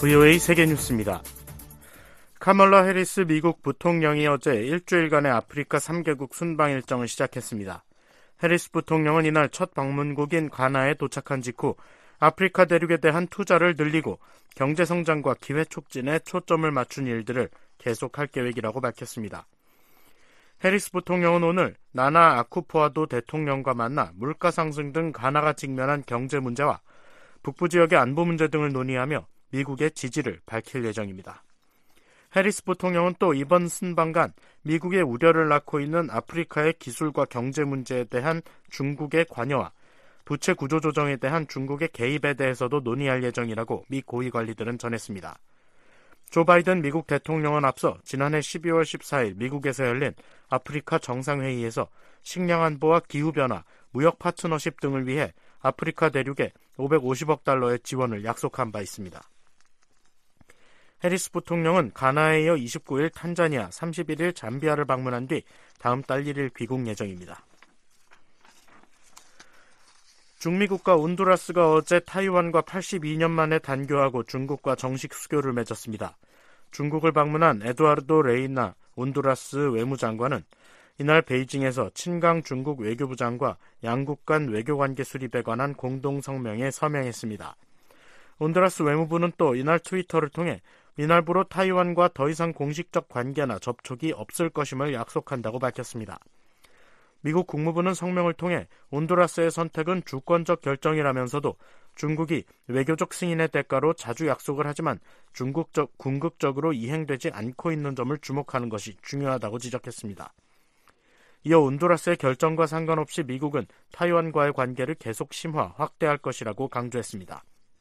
VOA 세계뉴스입니다. 카멀라 해리스 미국 부통령이 어제 일주일간의 아프리카 3개국 순방 일정을 시작했습니다. 해리스 부통령은 이날 첫 방문국인 가나에 도착한 직후 아프리카 대륙에 대한 투자를 늘리고 경제성장과 기회 촉진에 초점을 맞춘 일들을 계속할 계획이라고 밝혔습니다. 해리스 부통령은 오늘 나나 아쿠포아도 대통령과 만나 물가 상승 등 가나가 직면한 경제 문제와 북부 지역의 안보 문제 등을 논의하며 미국의 지지를 밝힐 예정입니다. 해리스 부통령은 또 이번 순방간 미국의 우려를 낳고 있는 아프리카의 기술과 경제 문제에 대한 중국의 관여와 부채 구조 조정에 대한 중국의 개입에 대해서도 논의할 예정이라고 미 고위 관리들은 전했습니다. 조 바이든 미국 대통령은 앞서 지난해 12월 14일 미국에서 열린 아프리카 정상회의에서 식량 안보와 기후변화, 무역 파트너십 등을 위해 아프리카 대륙에 550억 달러의 지원을 약속한 바 있습니다. 해리스 부통령은 가나에 이어 29일 탄자니아, 31일 잠비아를 방문한 뒤 다음 달 1일 귀국 예정입니다. 중미 국가 온두라스가 어제 타이완과 82년 만에 단교하고 중국과 정식 수교를 맺었습니다. 중국을 방문한 에두아르도 레이나 온두라스 외무장관은 이날 베이징에서 친강 중국 외교부장과 양국 간 외교관계 수립에 관한 공동성명에 서명했습니다. 온두라스 외무부는 또 이날 트위터를 통해 이날부로 타이완과 더 이상 공식적 관계나 접촉이 없을 것임을 약속한다고 밝혔습니다. 미국 국무부는 성명을 통해 온두라스의 선택은 주권적 결정이라면서도 중국이 외교적 승인의 대가로 자주 약속을 하지만 궁극적으로 이행되지 않고 있는 점을 주목하는 것이 중요하다고 지적했습니다. 이어 온두라스의 결정과 상관없이 미국은 타이완과의 관계를 계속 심화, 확대할 것이라고 강조했습니다.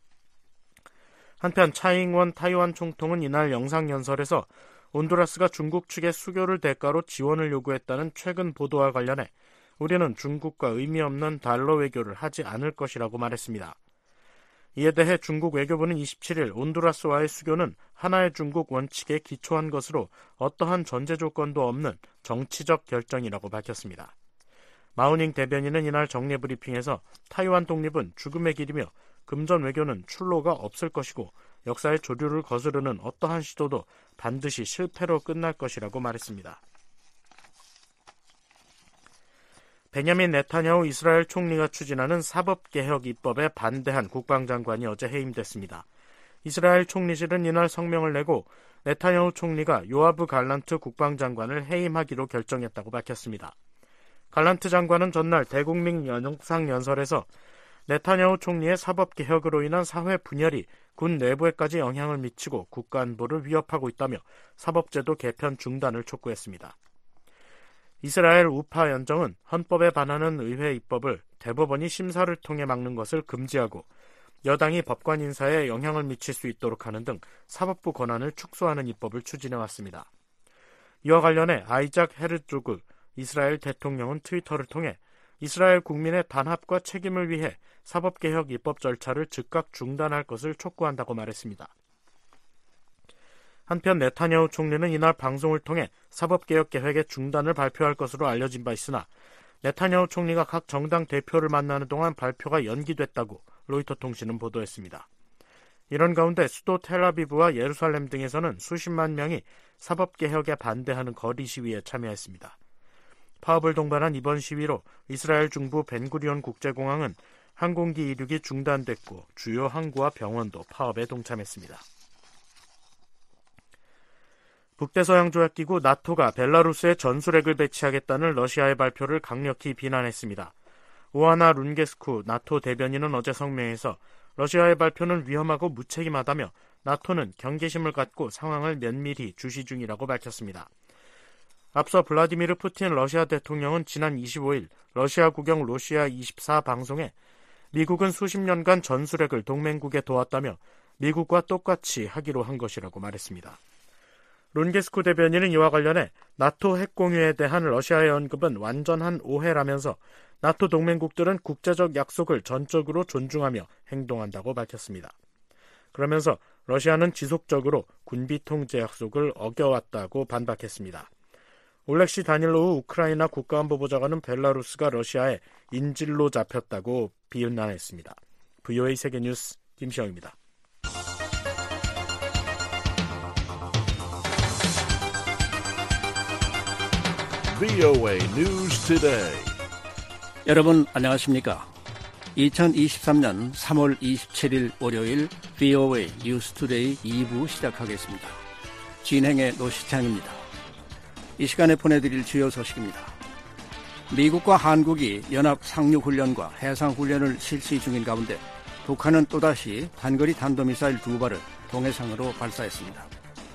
한편 차이잉원 타이완 총통은 이날 영상연설에서 온두라스가 중국 측의 수교를 대가로 지원을 요구했다는 최근 보도와 관련해 우리는 중국과 의미 없는 달러 외교를 하지 않을 것이라고 말했습니다. 이에 대해 중국 외교부는 27일 온두라스와의 수교는 하나의 중국 원칙에 기초한 것으로 어떠한 전제 조건도 없는 정치적 결정이라고 밝혔습니다. 마우닝 대변인은 이날 정례 브리핑에서 타이완 독립은 죽음의 길이며 금전 외교는 출로가 없을 것이고 역사의 조류를 거스르는 어떠한 시도도 반드시 실패로 끝날 것이라고 말했습니다. 베냐민 네타냐후 이스라엘 총리가 추진하는 사법개혁 입법에 반대한 국방장관이 어제 해임됐습니다. 이스라엘 총리실은 이날 성명을 내고 네타냐후 총리가 요아브 갈란트 국방장관을 해임하기로 결정했다고 밝혔습니다. 갈란트 장관은 전날 대국민 영상연설에서 네타냐후 총리의 사법개혁으로 인한 사회 분열이 군 내부에까지 영향을 미치고 국가안보를 위협하고 있다며 사법제도 개편 중단을 촉구했습니다. 이스라엘 우파 연정은 헌법에 반하는 의회 입법을 대법원이 심사를 통해 막는 것을 금지하고 여당이 법관 인사에 영향을 미칠 수 있도록 하는 등 사법부 권한을 축소하는 입법을 추진해왔습니다. 이와 관련해 아이작 헤르조그 이스라엘 대통령은 트위터를 통해 이스라엘 국민의 단합과 책임을 위해 사법개혁 입법 절차를 즉각 중단할 것을 촉구한다고 말했습니다. 한편 네타냐후 총리는 이날 방송을 통해 사법개혁 계획의 중단을 발표할 것으로 알려진 바 있으나 네타냐후 총리가 각 정당 대표를 만나는 동안 발표가 연기됐다고 로이터 통신은 보도했습니다. 이런 가운데 수도 텔아비브와 예루살렘 등에서는 수십만 명이 사법개혁에 반대하는 거리 시위에 참여했습니다. 파업을 동반한 이번 시위로 이스라엘 중부 벤구리온 국제공항은 항공기 이륙이 중단됐고 주요 항구와 병원도 파업에 동참했습니다. 북대서양조약기구 나토가 벨라루스에 전술핵을 배치하겠다는 러시아의 발표를 강력히 비난했습니다. 오하나 룬게스쿠 나토 대변인은 어제 성명에서 러시아의 발표는 위험하고 무책임하다며 나토는 경계심을 갖고 상황을 면밀히 주시 중이라고 밝혔습니다. 앞서 블라디미르 푸틴 러시아 대통령은 지난 25일 러시아 국영 로시아 24 방송에 미국은 수십 년간 전술핵을 동맹국에 도왔다며 미국과 똑같이 하기로 한 것이라고 말했습니다. 룬게스쿠 대변인은 이와 관련해 나토 핵 공유에 대한 러시아의 언급은 완전한 오해라면서 나토 동맹국들은 국제적 약속을 전적으로 존중하며 행동한다고 밝혔습니다. 그러면서 러시아는 지속적으로 군비 통제 약속을 어겨왔다고 반박했습니다. 올렉시 다닐로우 우크라이나 국가안보보좌관은 벨라루스가 러시아의 인질로 잡혔다고 비난했습니다. VOA 세계뉴스 김시영입니다. VOA News Today. 여러분 안녕하십니까? 2023년 3월 27일 월요일 VOA News Today 2부 시작하겠습니다. 진행의 노시창입니다. 이 시간에 보내드릴 주요 소식입니다. 미국과 한국이 연합 상륙훈련과 해상훈련을 실시 중인 가운데 북한은 또다시 단거리 탄도미사일 2발을 동해상으로 발사했습니다.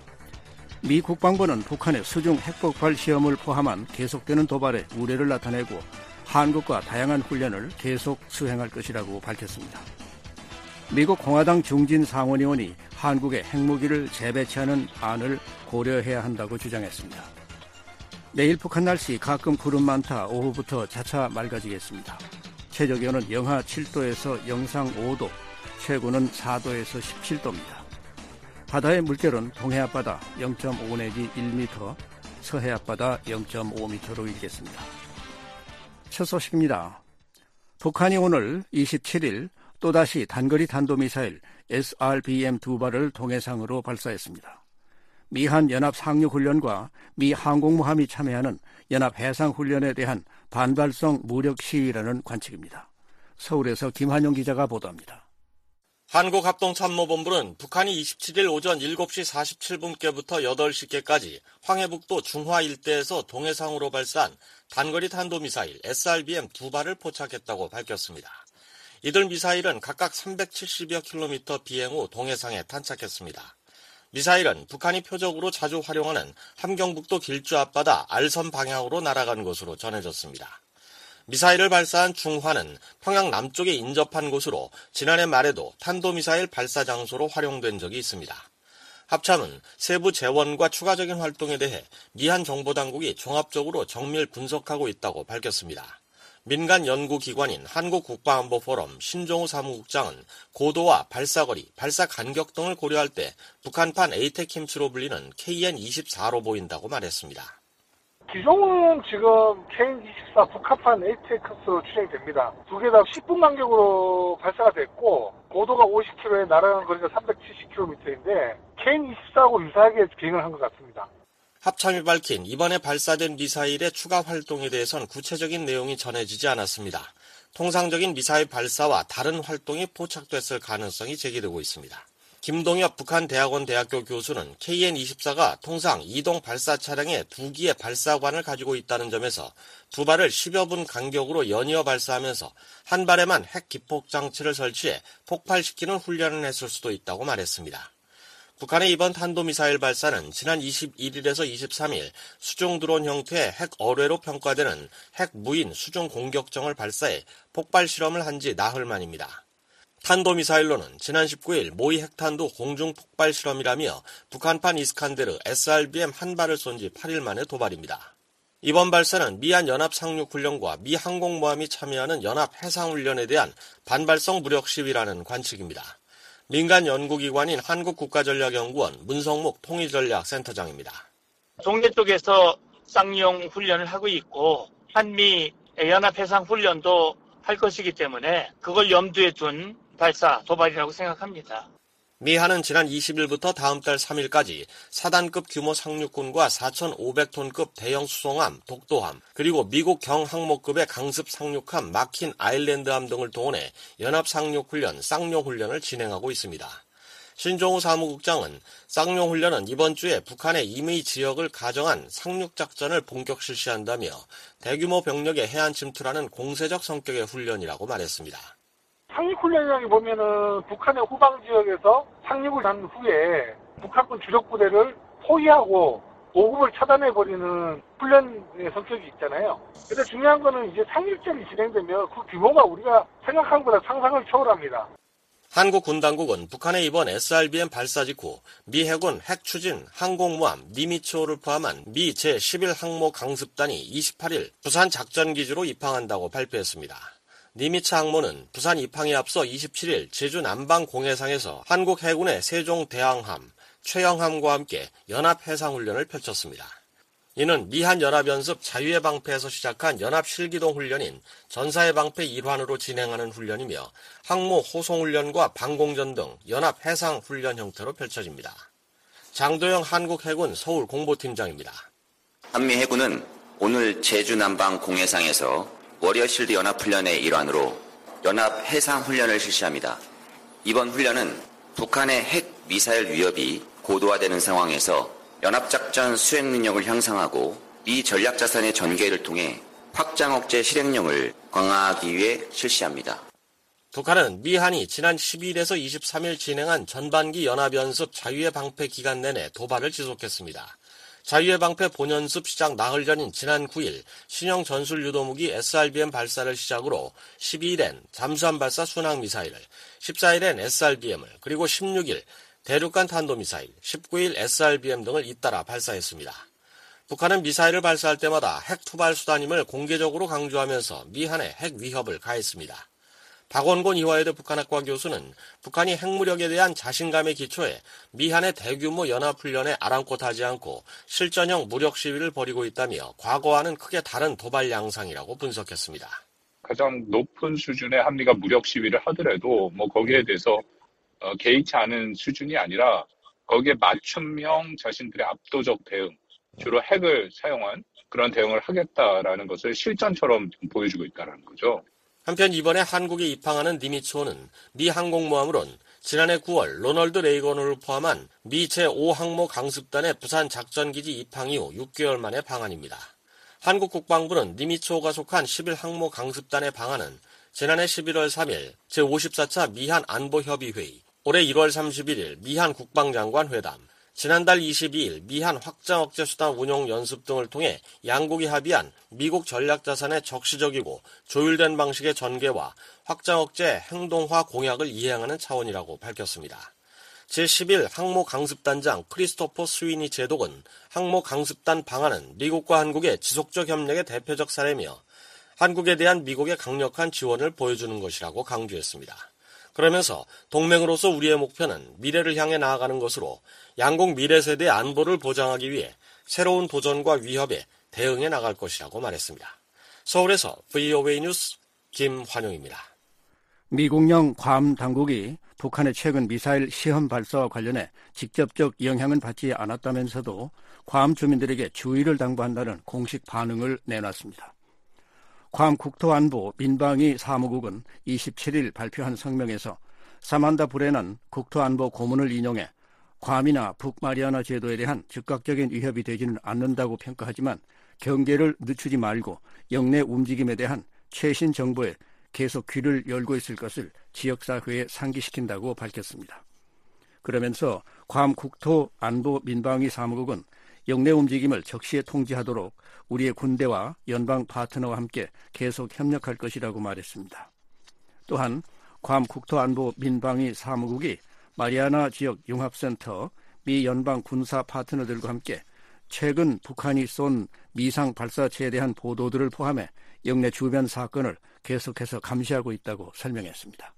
미 국방부는 북한의 수중 핵폭발 시험을 포함한 계속되는 도발에 우려를 나타내고 한국과 다양한 훈련을 계속 수행할 것이라고 밝혔습니다. 미국 공화당 중진 상원의원이 한국에 핵무기를 재배치하는 안을 고려해야 한다고 주장했습니다. 내일 북한 날씨 가끔 구름 많다 오후부터 차차 맑아지겠습니다. 최저기온은 영하 7도에서 영상 5도, 최고는 4도에서 17도입니다. 바다의 물결은 동해 앞바다 0.5 내지 1m, 서해 앞바다 0.5m로 일겠습니다. 첫 소식입니다. 북한이 오늘 27일 또다시 단거리 탄도미사일 SRBM 2발을 동해상으로 발사했습니다. 미한 연합 상륙훈련과 미 항공모함이 참여하는 연합해상훈련에 대한 반발성 무력 시위라는 관측입니다. 서울에서 김한용 기자가 보도합니다. 한국합동참모본부는 북한이 27일 오전 7시 47분께부터 8시께까지 황해북도 중화 일대에서 동해상으로 발사한 단거리 탄도미사일 SRBM 2발을 포착했다고 밝혔습니다. 이들 미사일은 각각 370여 킬로미터 비행 후 동해상에 탄착했습니다. 미사일은 북한이 표적으로 자주 활용하는 함경북도 길주 앞바다 알선 방향으로 날아간 것으로 전해졌습니다. 미사일을 발사한 중화는 평양 남쪽에 인접한 곳으로 지난해 말에도 탄도미사일 발사 장소로 활용된 적이 있습니다. 합참은 세부 재원과 추가적인 활동에 대해 미한 정보당국이 종합적으로 정밀 분석하고 있다고 밝혔습니다. 민간 연구기관인 한국국방안보포럼 신종우 사무국장은 고도와 발사거리, 발사 간격 등을 고려할 때 북한판 에이테킴스로 불리는 KN-24로 보인다고 말했습니다. 기종은 지금 KN-24 북한판 에이테크스로 추정됩니다. 두 개 다 10분 간격으로 발사가 됐고 고도가 50km에 날아가는 거리가 370km인데 KN-24하고 유사하게 비행을 한 것 같습니다. 합참이 밝힌 이번에 발사된 미사일의 추가 활동에 대해선 구체적인 내용이 전해지지 않았습니다. 통상적인 미사일 발사와 다른 활동이 포착됐을 가능성이 제기되고 있습니다. 김동엽 북한대학원 대학교 교수는 KN-24가 통상 이동 발사 차량에 2기의 발사관을 가지고 있다는 점에서 2발을 10여 분 간격으로 연이어 발사하면서 한 발에만 핵 기폭 장치를 설치해 폭발시키는 훈련을 했을 수도 있다고 말했습니다. 북한의 이번 탄도미사일 발사는 지난 21일에서 23일 수중 드론 형태의 핵 어뢰로 평가되는 핵 무인 수중 공격정을 발사해 폭발 실험을 한 지 나흘 만입니다. 탄도미사일로는 지난 19일 모의 핵탄두 공중 폭발 실험이라며 북한판 이스칸데르 SRBM 한 발을 쏜 지 8일 만의 도발입니다. 이번 발사는 미한 연합 상륙훈련과 미 항공모함이 참여하는 연합 해상훈련에 대한 반발성 무력 시위라는 관측입니다. 민간 연구기관인 한국국가전략연구원 문성묵 통일전략센터장입니다. 동해 쪽에서 쌍용 훈련을 하고 있고 한미 연합해상훈련도 할 것이기 때문에 그걸 염두에 둔 발사, 도발이라고 생각합니다. 미한은 지난 20일부터 다음 달 3일까지 4단급 규모 상륙군과 4,500톤급 대형 수송함, 독도함, 그리고 미국 경항모급의 강습 상륙함 마킨 아일랜드함 등을 동원해 연합상륙훈련, 쌍용훈련을 진행하고 있습니다. 신종우 사무국장은 쌍용훈련은 이번 주에 북한의 임의 지역을 가정한 상륙작전을 본격 실시한다며 대규모 병력의 해안 침투라는 공세적 성격의 훈련이라고 말했습니다. 상륙훈련이라고 보면은 북한의 후방 지역에서 상륙을 한 후에 북한군 주력 부대를 포위하고 보급을 차단해버리는 훈련의 성격이 있잖아요. 근데 중요한 거는 이제 상륙전이 진행되면 그 규모가 우리가 생각한 것보다 상상을 초월합니다. 한국 군 당국은 북한의 이번 SRBM 발사 직후 미 해군 핵추진 항공모함 니미츠호를 포함한 미 제11항모 강습단이 28일 부산 작전기지로 입항한다고 발표했습니다. 니미츠 항모는 부산 입항에 앞서 27일 제주 남방 공해상에서 한국 해군의 세종 대항함, 최영함과 함께 연합해상훈련을 펼쳤습니다. 이는 미한연합연습 자유의 방패에서 시작한 연합실기동 훈련인 전사의 방패 일환으로 진행하는 훈련이며 항모 호송훈련과 방공전 등 연합해상훈련 형태로 펼쳐집니다. 장도영 한국해군 서울공보팀장입니다. 한미 해군은 오늘 제주 남방 공해상에서 워리어실드 연합훈련의 일환으로 연합해상훈련을 실시합니다. 이번 훈련은 북한의 핵 미사일 위협이 고도화되는 상황에서 연합작전 수행 능력을 향상하고 미 전략자산의 전개를 통해 확장 억제 실행력을 강화하기 위해 실시합니다. 북한은 미한이 지난 12일에서 23일 진행한 전반기 연합연습 자유의 방패 기간 내내 도발을 지속했습니다. 자유의 방패 본연습 시작 나흘 전인 지난 9일 신형 전술 유도무기 SRBM 발사를 시작으로 12일엔 잠수함 발사 순항미사일을, 14일엔 SRBM을, 그리고 16일 대륙간 탄도미사일, 19일 SRBM 등을 잇따라 발사했습니다. 북한은 미사일을 발사할 때마다 핵 투발 수단임을 공개적으로 강조하면서 미한에 핵 위협을 가했습니다. 박원곤 이화여대 북한학과 교수는 북한이 핵무력에 대한 자신감의 기초에 미한의 대규모 연합훈련에 아랑곳하지 않고 실전형 무력 시위를 벌이고 있다며 과거와는 크게 다른 도발 양상이라고 분석했습니다. 가장 높은 수준의 한미가 무력 시위를 하더라도 거기에 대해서 개의치 않은 수준이 아니라 거기에 맞춤형 자신들의 압도적 대응, 주로 핵을 사용한 그런 대응을 하겠다라는 것을 실전처럼 보여주고 있다는 거죠. 한편 이번에 한국에 입항하는 니미츠호는 미 항공모함으론 지난해 9월 로널드 레이건호를 포함한 미 제5항모 강습단의 부산 작전기지 입항 이후 6개월 만의 방한입니다. 한국 국방부는 니미츠호가 속한 11항모 강습단의 방한은 지난해 11월 3일 제54차 미한 안보협의회의, 올해 1월 31일 미한 국방장관 회담, 지난달 22일 미한 확장 억제 수단 운용 연습 등을 통해 양국이 합의한 미국 전략자산의 적시적이고 조율된 방식의 전개와 확장 억제 행동화 공약을 이행하는 차원이라고 밝혔습니다. 제11 항모 강습단장 크리스토퍼 스위니 제독은 항모 강습단 방안은 미국과 한국의 지속적 협력의 대표적 사례며 한국에 대한 미국의 강력한 지원을 보여주는 것이라고 강조했습니다. 그러면서 동맹으로서 우리의 목표는 미래를 향해 나아가는 것으로 양국 미래 세대의 안보를 보장하기 위해 새로운 도전과 위협에 대응해 나갈 것이라고 말했습니다. 서울에서 VOA 뉴스 김환용입니다. 미국령 괌 당국이 북한의 최근 미사일 시험 발사와 관련해 직접적 영향은 받지 않았다면서도 괌 주민들에게 주의를 당부한다는 공식 반응을 내놨습니다. 괌 국토안보 민방위 사무국은 27일 발표한 성명에서 사만다 브레난 국토안보 고문을 인용해 괌이나 북마리아나 제도에 대한 즉각적인 위협이 되지는 않는다고 평가하지만 경계를 늦추지 말고 영내 움직임에 대한 최신 정보에 계속 귀를 열고 있을 것을 지역사회에 상기시킨다고 밝혔습니다. 그러면서 괌 국토안보 민방위 사무국은 영내 움직임을 적시에 통제하도록 우리의 군대와 연방 파트너와 함께 계속 협력할 것이라고 말했습니다. 또한 괌 국토안보 민방위 사무국이 마리아나 지역 융합센터 미 연방 군사 파트너들과 함께 최근 북한이 쏜 미상 발사체에 대한 보도들을 포함해 영내 주변 사건을 계속해서 감시하고 있다고 설명했습니다.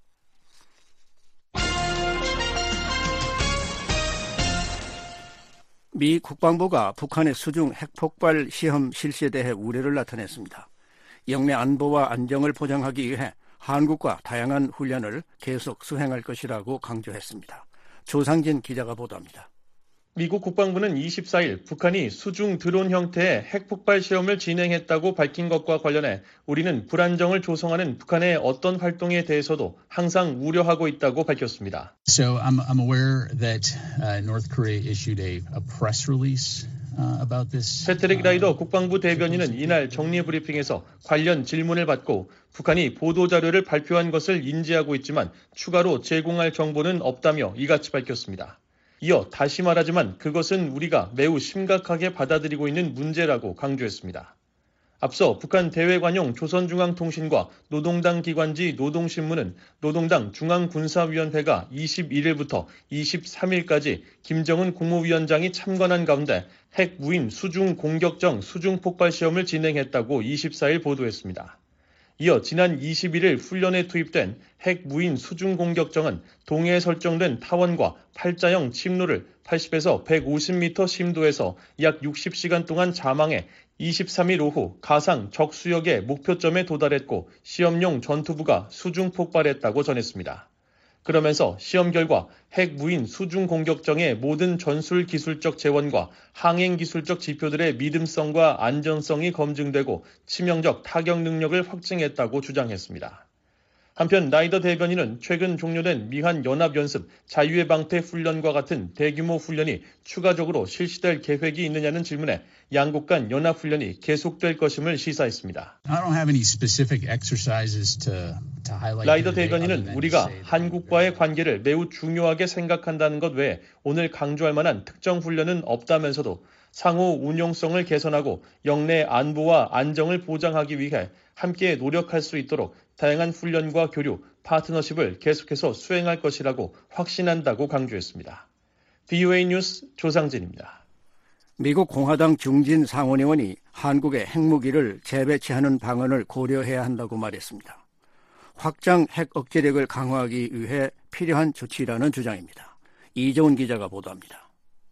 미 국방부가 북한의 수중 핵폭발 시험 실시에 대해 우려를 나타냈습니다. 영내 안보와 안정을 보장하기 위해 한국과 다양한 훈련을 계속 수행할 것이라고 강조했습니다. 조상진 기자가 보도합니다. 미국 국방부는 24일 북한이 수중 드론 형태의 핵폭발 시험을 진행했다고 밝힌 것과 관련해 우리는 불안정을 조성하는 북한의 어떤 활동에 대해서도 항상 우려하고 있다고 밝혔습니다. So I'm aware that North Korea issued a press release about this. 패트릭 라이더 국방부 대변인은 이날 정례 브리핑에서 관련 질문을 받고 북한이 보도자료를 발표한 것을 인지하고 있지만 추가로 제공할 정보는 없다며 이같이 밝혔습니다. 이어 다시 말하지만 그것은 우리가 매우 심각하게 받아들이고 있는 문제라고 강조했습니다. 앞서 북한 대외관용 조선중앙통신과 노동당 기관지 노동신문은 노동당 중앙군사위원회가 21일부터 23일까지 김정은 국무위원장이 참관한 가운데 핵 무인 수중 공격정 수중 폭발 시험을 진행했다고 24일 보도했습니다. 이어 지난 21일 훈련에 투입된 핵 무인 수중 공격정은 동해에 설정된 타원과 팔자형 침로를 80에서 150m 심도에서 약 60시간 동안 잠항해 23일 오후 가상 적수역의 목표점에 도달했고 시험용 전투부가 수중 폭발했다고 전했습니다. 그러면서 시험 결과 핵 무인 수중 공격정의 모든 전술 기술적 재원과 항행 기술적 지표들의 믿음성과 안전성이 검증되고 치명적 타격 능력을 확증했다고 주장했습니다. 한편 라이더 대변인은 최근 종료된 미한 연합연습 자유의 방패 훈련과 같은 대규모 훈련이 추가적으로 실시될 계획이 있느냐는 질문에 양국 간 연합훈련이 계속될 것임을 시사했습니다. 라이더 대변인은 우리가 한국과의 관계를 매우 중요하게 생각한다는 것 외에 오늘 강조할 만한 특정 훈련은 없다면서도 상호 운용성을 개선하고 영내 안보와 안정을 보장하기 위해 함께 노력할 수 있도록 다양한 훈련과 교류, 파트너십을 계속해서 수행할 것이라고 확신한다고 강조했습니다. VOA 뉴스 조상진입니다. 미국 공화당 중진 상원의원이 한국의 핵무기를 재배치하는 방안을 고려해야 한다고 말했습니다. 확장 핵 억제력을 강화하기 위해 필요한 조치라는 주장입니다. 이재훈 기자가 보도합니다.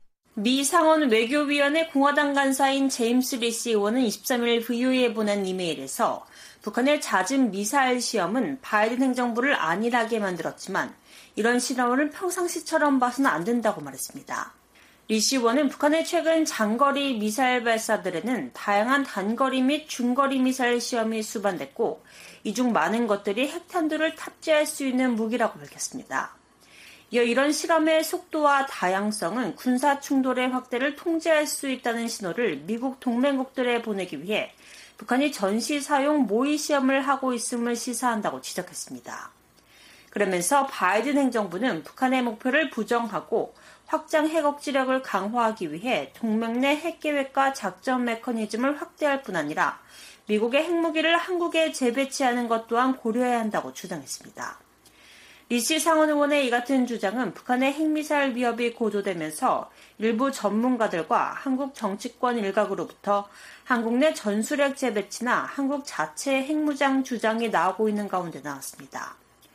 미 상원 외교위원회 공화당 간사인 제임스 리시 의원은 23일 VOA에 보낸 이메일에서 북한의 잦은 미사일 시험은 바이든 행정부를 안일하게 만들었지만 이런 실험을 평상시처럼 봐서는 안 된다고 말했습니다. 리시 의원은 북한의 최근 장거리 미사일 발사들에는 다양한 단거리 및 중거리 미사일 시험이 수반됐고 이 중 많은 것들이 핵탄두를 탑재할 수 있는 무기라고 밝혔습니다. 이어 이런 실험의 속도와 다양성은 군사 충돌의 확대를 통제할 수 있다는 신호를 미국 동맹국들에 보내기 위해 북한이 전시 사용 모의 시험을 하고 있음을 시사한다고 지적했습니다. 그러면서 바이든 행정부는 북한의 목표를 부정하고 확장 핵 억지력을 강화하기 위해 동맹 내 핵 계획과 작전 메커니즘을 확대할 뿐 아니라 미국의 핵무기를 한국에 재배치하는 것 또한 고려해야 한다고 주장했습니다. 리시 상원 의원의 이 같은 주장은 북한의 핵미사일 위협이 고조되면서 일부 전문가들과 한국 정치권 일각으로부터 한국 내 전술핵 재배치나 한국 자체 핵무장 주장이 나오고 있는 가운데 나왔습니다.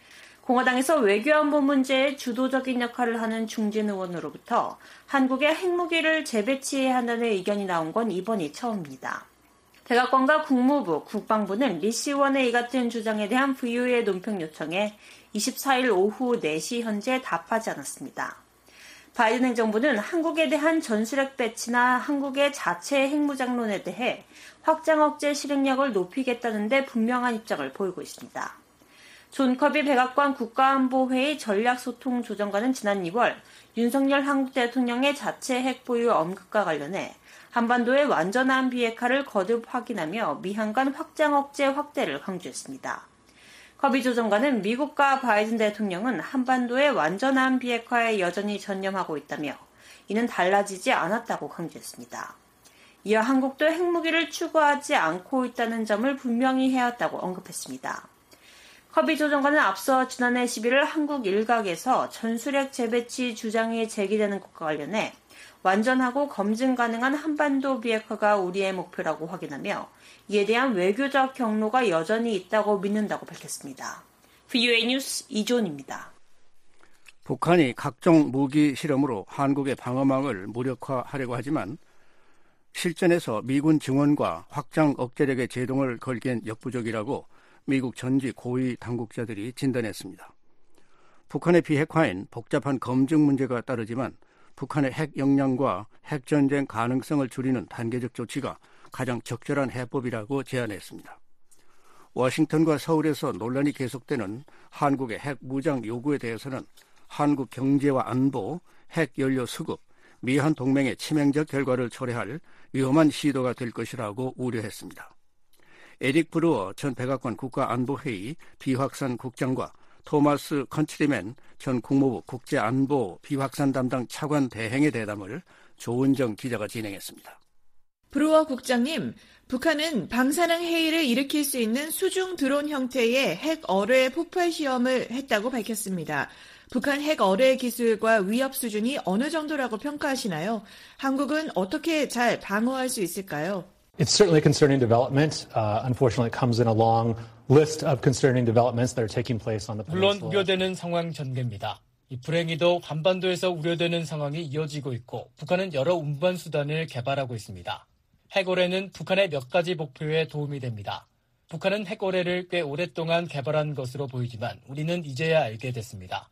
공화당에서 외교안보 문제에 주도적인 역할을 하는 중진 의원으로부터 한국의 핵무기를 재배치해야 한다는 의견이 나온 건 이번이 처음입니다. 백악관과 국무부, 국방부는 리시 의원의 이 같은 주장에 대한 VOA의 논평 요청에 24일 오후 4시 현재 답하지 않았습니다. 바이든 행정부는 한국에 대한 전술핵 배치나 한국의 자체 핵무장론에 대해 확장 억제 실행력을 높이겠다는 데 분명한 입장을 보이고 있습니다. 존 커비 백악관 국가안보회의 전략소통조정관은 지난 2월 윤석열 한국 대통령의 자체 핵 보유 언급과 관련해 한반도의 완전한 비핵화를 거듭 확인하며 미한 간 확장 억제 확대를 강조했습니다. 커비 조정관은 미국과 바이든 대통령은 한반도의 완전한 비핵화에 여전히 전념하고 있다며 이는 달라지지 않았다고 강조했습니다. 이어 한국도 핵무기를 추구하지 않고 있다는 점을 분명히 해왔다고 언급했습니다. 커비 조정관은 앞서 지난해 11일 한국 일각에서 전술핵 재배치 주장이 제기되는 것과 관련해 완전하고 검증 가능한 한반도 비핵화가 우리의 목표라고 확인하며 이에 대한 외교적 경로가 여전히 있다고 믿는다고 밝혔습니다. VOA 뉴스 이존입니다. 북한이 각종 무기 실험으로 한국의 방어망을 무력화하려고 하지만 실전에서 미군 증원과 확장 억제력의 제동을 걸기엔 역부족이라고 미국 전직 고위 당국자들이 진단했습니다. 북한의 비핵화엔 복잡한 검증 문제가 따르지만 북한의 핵 역량과 핵전쟁 가능성을 줄이는 단계적 조치가 가장 적절한 해법이라고 제안했습니다. 워싱턴과 서울에서 논란이 계속되는 한국의 핵 무장 요구에 대해서는 한국 경제와 안보, 핵 연료 수급, 미한 동맹의 치명적 결과를 초래할 위험한 시도가 될 것이라고 우려했습니다. 에릭 브루어 전 백악관 국가안보회의 비확산 국장과 토마스 컨트리맨 전 국무부 국제안보 비확산 담당 차관 대행의 대담을 조은정 기자가 진행했습니다. 브루어 국장님, 북한은 방사능 해일을 일으킬 수 있는 수중 드론 형태의 핵 어뢰 폭발 시험을 했다고 밝혔습니다. 북한 핵 어뢰 기술과 위협 수준이 어느 정도라고 평가하시나요? 한국은 어떻게 잘 방어할 수 있을까요? It's certainly a concerning development. Unfortunately, it comes in a long list of concerning developments that are taking place on the peninsula. 물론 우려되는 상황 전개입니다. 이 불행히도 한반도에서 우려되는 상황이 이어지고 있고 북한은 여러 운반 수단을 개발하고 있습니다. 핵어뢰는 북한의 몇 가지 목표에 도움이 됩니다. 북한은 핵어뢰를 꽤 오랫동안 개발한 것으로 보이지만 우리는 이제야 알게 됐습니다.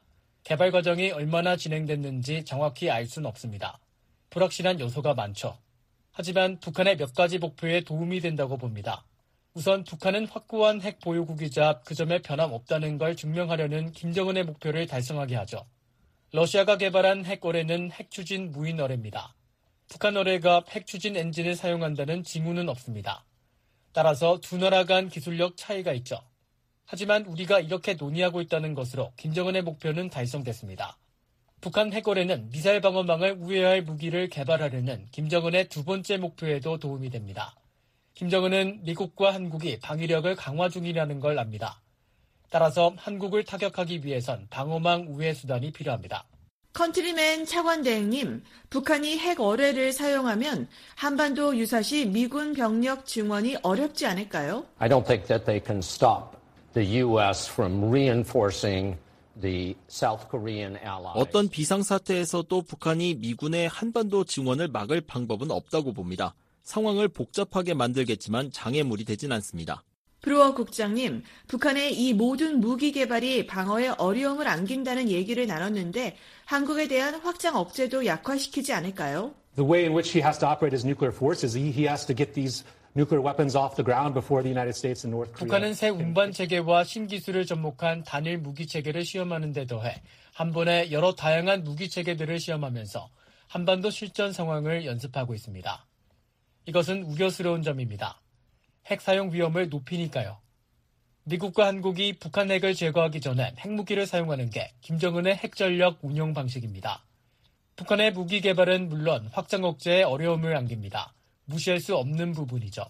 개발 과정이 얼마나 진행됐는지 정확히 알 수는 없습니다. 불확실한 요소가 많죠. 하지만 북한의 몇 가지 목표에 도움이 된다고 봅니다. 우선 북한은 확고한 핵 보유국이자 그 점에 변함없다는 걸 증명하려는 김정은의 목표를 달성하게 하죠. 러시아가 개발한 핵 어뢰는 핵 추진 무인 어뢰입니다. 북한 어뢰가 핵 추진 엔진을 사용한다는 징후는 없습니다. 따라서 두 나라 간 기술력 차이가 있죠. 하지만 우리가 이렇게 논의하고 있다는 것으로 김정은의 목표는 달성됐습니다. 북한 핵 어뢰는 미사일 방어망을 우회할 무기를 개발하려는 김정은의 두 번째 목표에도 도움이 됩니다. 김정은은 미국과 한국이 방위력을 강화 중이라는 걸 압니다. 따라서 한국을 타격하기 위해선 방어망 우회 수단이 필요합니다. 컨트리맨 차관대행님, 북한이 핵 어뢰를 사용하면 한반도 유사시 미군 병력 증원이 어렵지 않을까요? I don't think that they can stop the U.S. from reinforcing the South Korean allies. 어떤 비상사태에서도 북한이 미군의 한반도 증원을 막을 방법은 없다고 봅니다. 상황을 복잡하게 만들겠지만 장애물이 되진 않습니다. 브루어 국장님, 북한의 이 모든 무기 개발이 방어에 어려움을 안긴다는 얘기를 나눴는데 한국에 대한 확장 억제도 약화시키지 않을까요? The way in which he has to operate his nuclear force is he has to get these nuclear weapons off the ground before the United States and North Korea. 북한은 새 운반 체계와 신기술을 접목한 단일 무기 체계를 시험하는 데 더해 한 번에 여러 다양한 무기 체계들을 시험하면서 한반도 실전 상황을 연습하고 있습니다. 이것은 우려스러운 점입니다. 핵 사용 위험을 높이니까요. 미국과 한국이 북한 핵을 제거하기 전엔 핵무기를 사용하는 게 김정은의 핵전력 운용 방식입니다. 북한의 무기 개발은 물론 확장 억제에 어려움을 안깁니다. 무시할 수 없는 부분이죠.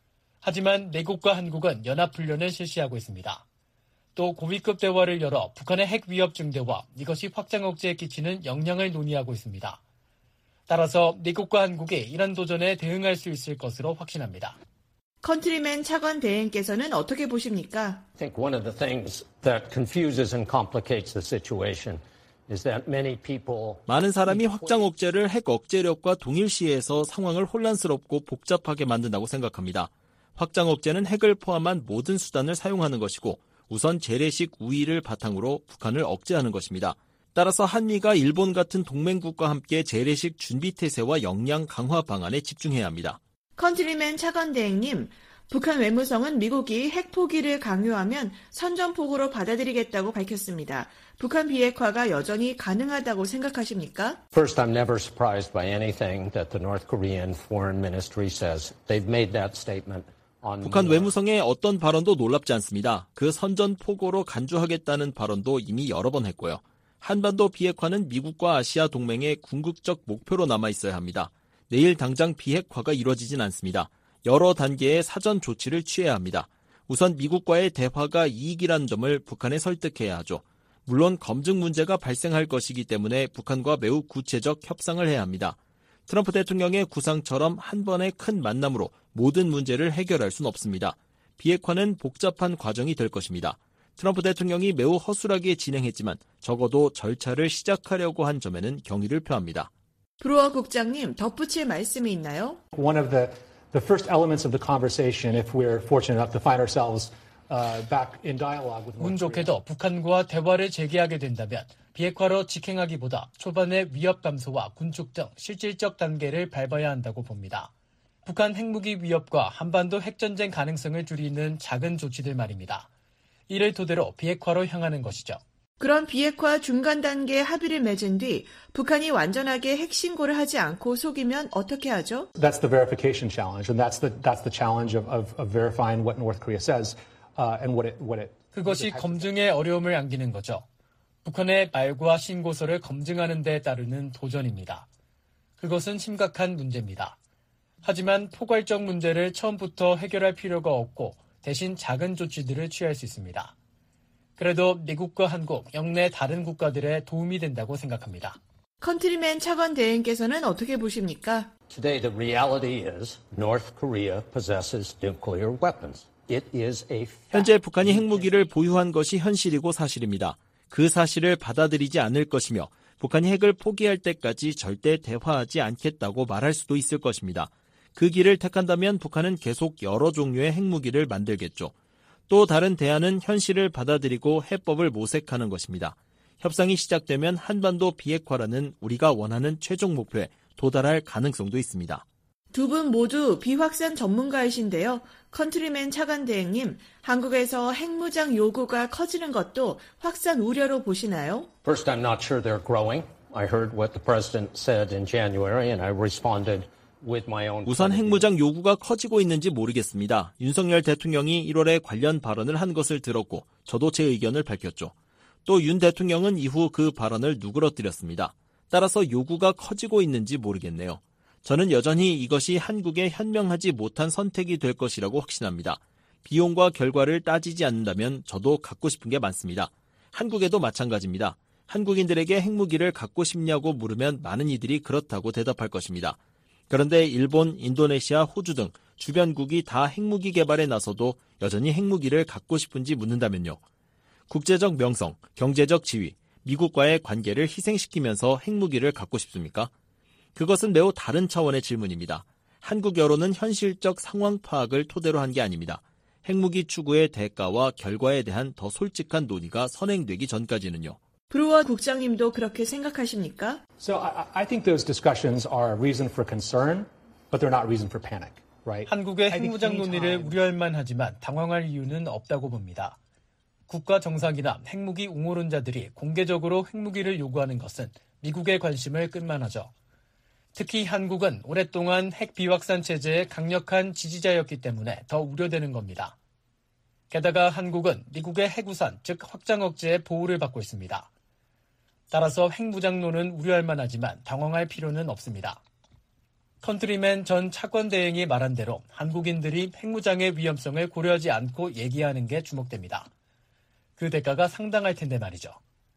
하지만 미국과 한국은 연합훈련을 실시하고 있습니다. 또 고위급 대화를 열어 북한의 핵 위협 증대와 이것이 확장 억제에 끼치는 영향을 논의하고 있습니다. 따라서 미국과 한국이 이런 도전에 대응할 수 있을 것으로 확신합니다. 컨트리맨 차관 대행께서는 어떻게 보십니까? I think one of the things that confuses and complicates the situation is that many people 많은 사람이 확장 억제를 핵 억제력과 동일시해서 상황을 혼란스럽고 복잡하게 만든다고 생각합니다. 확장 억제는 핵을 포함한 모든 수단을 사용하는 것이고 우선 재래식 우위를 바탕으로 북한을 억제하는 것입니다. 따라서 한미가 일본 같은 동맹국과 함께 재래식 준비태세와 역량 강화 방안에 집중해야 합니다. 컨트리맨 차관 대행님, 북한 외무성은 미국이 핵 포기를 강요하면 선전포고로 받아들이겠다고 밝혔습니다. 북한 비핵화가 여전히 가능하다고 생각하십니까? First, I'm never surprised by anything that the North Korean Foreign Ministry says. They've made that statement. 북한 외무성의 어떤 발언도 놀랍지 않습니다. 그 선전포고로 간주하겠다는 발언도 이미 여러 번 했고요. 한반도 비핵화는 미국과 아시아 동맹의 궁극적 목표로 남아 있어야 합니다. 내일 당장 비핵화가 이루어지진 않습니다. 여러 단계의 사전 조치를 취해야 합니다. 우선 미국과의 대화가 이익이라는 점을 북한에 설득해야 하죠. 물론 검증 문제가 발생할 것이기 때문에 북한과 매우 구체적 협상을 해야 합니다. 트럼프 대통령의 구상처럼 한 번의 큰 만남으로 모든 문제를 해결할 수는 없습니다. 비핵화는 복잡한 과정이 될 것입니다. 트럼프 대통령이 매우 허술하게 진행했지만 적어도 절차를 시작하려고 한 점에는 경의를 표합니다. 브루어 국장님, 덧붙일 말씀이 있나요? One of the first elements of the conversation, if we're fortunate enough to find ourselves back in dialogue with North Korea. 운 좋게도 북한과 대화를 재개하게 된다면 비핵화로 직행하기보다 초반의 위협 감소와 군축 등 실질적 단계를 밟아야 한다고 봅니다. 북한 핵무기 위협과 한반도 핵전쟁 가능성을 줄이는 작은 조치들 말입니다. 이를 토대로 비핵화로 향하는 것이죠. 그런 비핵화 중간 단계 합의를 맺은 뒤 북한이 완전하게 핵 신고를 하지 않고 속이면 어떻게 하죠? That's the verification challenge, and that's the challenge of verifying what North Korea says and what it. 그것이 검증에 어려움을 안기는 거죠. 북한의 말과 신고서를 검증하는 데 따르는 도전입니다. 그것은 심각한 문제입니다. 하지만 포괄적 문제를 처음부터 해결할 필요가 없고 대신 작은 조치들을 취할 수 있습니다. 그래도 미국과 한국, 영내 다른 국가들의 도움이 된다고 생각합니다. 컨트리맨 차관 대행께서는 어떻게 보십니까? Today the reality is North Korea possesses nuclear weapons. It is a fact. 현재 북한이 핵무기를 보유한 것이 현실이고 사실입니다. 그 사실을 받아들이지 않을 것이며 북한이 핵을 포기할 때까지 절대 대화하지 않겠다고 말할 수도 있을 것입니다. 그 길을 택한다면 북한은 계속 여러 종류의 핵무기를 만들겠죠. 또 다른 대안은 현실을 받아들이고 해법을 모색하는 것입니다. 협상이 시작되면 한반도 비핵화라는 우리가 원하는 최종 목표에 도달할 가능성도 있습니다. 두 분 모두 비확산 전문가이신데요. 컨트리맨 차관대행님, 한국에서 핵무장 요구가 커지는 것도 확산 우려로 보시나요? First, I'm not sure they're growing. I heard what the president said in January and I responded with my own. 우선 핵무장 요구가 커지고 있는지 모르겠습니다. 윤석열 대통령이 1월에 관련 발언을 한 것을 들었고 저도 제 의견을 밝혔죠. 또 윤 대통령은 이후 그 발언을 누그러뜨렸습니다. 따라서 요구가 커지고 있는지 모르겠네요. 저는 여전히 이것이 한국에 현명하지 못한 선택이 될 것이라고 확신합니다. 비용과 결과를 따지지 않는다면 저도 갖고 싶은 게 많습니다. 한국에도 마찬가지입니다. 한국인들에게 핵무기를 갖고 싶냐고 물으면 많은 이들이 그렇다고 대답할 것입니다. 그런데 일본, 인도네시아, 호주 등 주변국이 다 핵무기 개발에 나서도 여전히 핵무기를 갖고 싶은지 묻는다면요. 국제적 명성, 경제적 지위, 미국과의 관계를 희생시키면서 핵무기를 갖고 싶습니까? 그것은 매우 다른 차원의 질문입니다. 한국 여론은 현실적 상황 파악을 토대로 한 게 아닙니다. 핵무기 추구의 대가와 결과에 대한 더 솔직한 논의가 선행되기 전까지는요. 브루어 국장님도 그렇게 생각하십니까? So I think those discussions are a reason for concern, but they're not reason for panic, right? 한국의 핵무장 논의를 우려할 만하지만 당황할 이유는 없다고 봅니다. 국가 정상이나 핵무기 옹호론자들이 공개적으로 핵무기를 요구하는 것은 미국의 관심을 끌만하죠. 특히 한국은 오랫동안 핵 비확산 체제의 강력한 지지자였기 때문에 더 우려되는 겁니다. 게다가 한국은 미국의 핵우산, 즉 확장 억제의 보호를 받고 있습니다. 따라서 핵무장론은 우려할 만하지만 당황할 필요는 없습니다. 컨트리맨 전 차관대행이 말한 대로 한국인들이 핵무장의 위험성을 고려하지 않고 얘기하는 게 주목됩니다. 그 대가가 상당할 텐데 말이죠.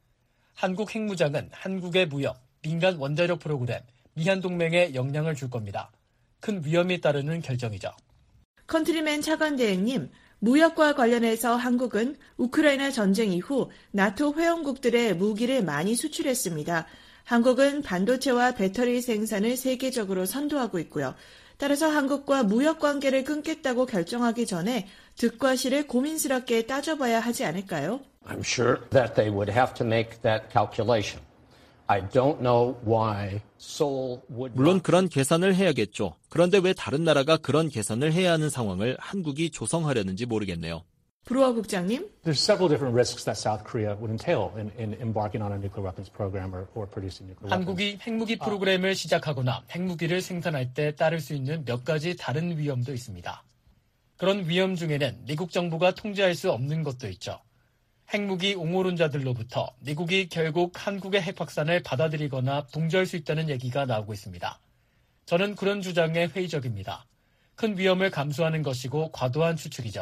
한국 핵무장은 한국의 무역, 민간 원자력 프로그램, 미한동맹에 영향을 줄 겁니다. 큰 위험이 따르는 결정이죠. 컨트리맨 차관대행님, 무역과 관련해서 한국은 우크라이나 전쟁 이후 나토 회원국들의 무기를 많이 수출했습니다. 한국은 반도체와 배터리 생산을 세계적으로 선도하고 있고요. 따라서 한국과 무역 관계를 끊겠다고 결정하기 전에 득과 실을 고민스럽게 따져봐야 하지 않을까요? I'm sure that they would have to make that calculation. I don't know why Seoul would. 물론 그런 계산을 해야겠죠. 그런데 왜 다른 나라가 그런 계산을 해야 하는 상황을 한국이 조성하려는지 모르겠네요. 브루어 국장님. There's several different risks that South Korea would entail in embarking on a nuclear weapons program or producing nuclear weapons. 한국이 핵무기 프로그램을 시작하거나 핵무기를 생산할 때 따를 수 있는 몇 가지 다른 위험도 있습니다. 그런 위험 중에는 미국 정부가 통제할 수 없는 것도 있죠. 핵무기 옹호론자들로부터 미국이 결국 한국의 핵 확산을 받아들이거나 동조할 수 있다는 얘기가 나오고 있습니다. 저는 그런 주장에 회의적입니다. 큰 위험을 감수하는 것이고 과도한 추측이죠.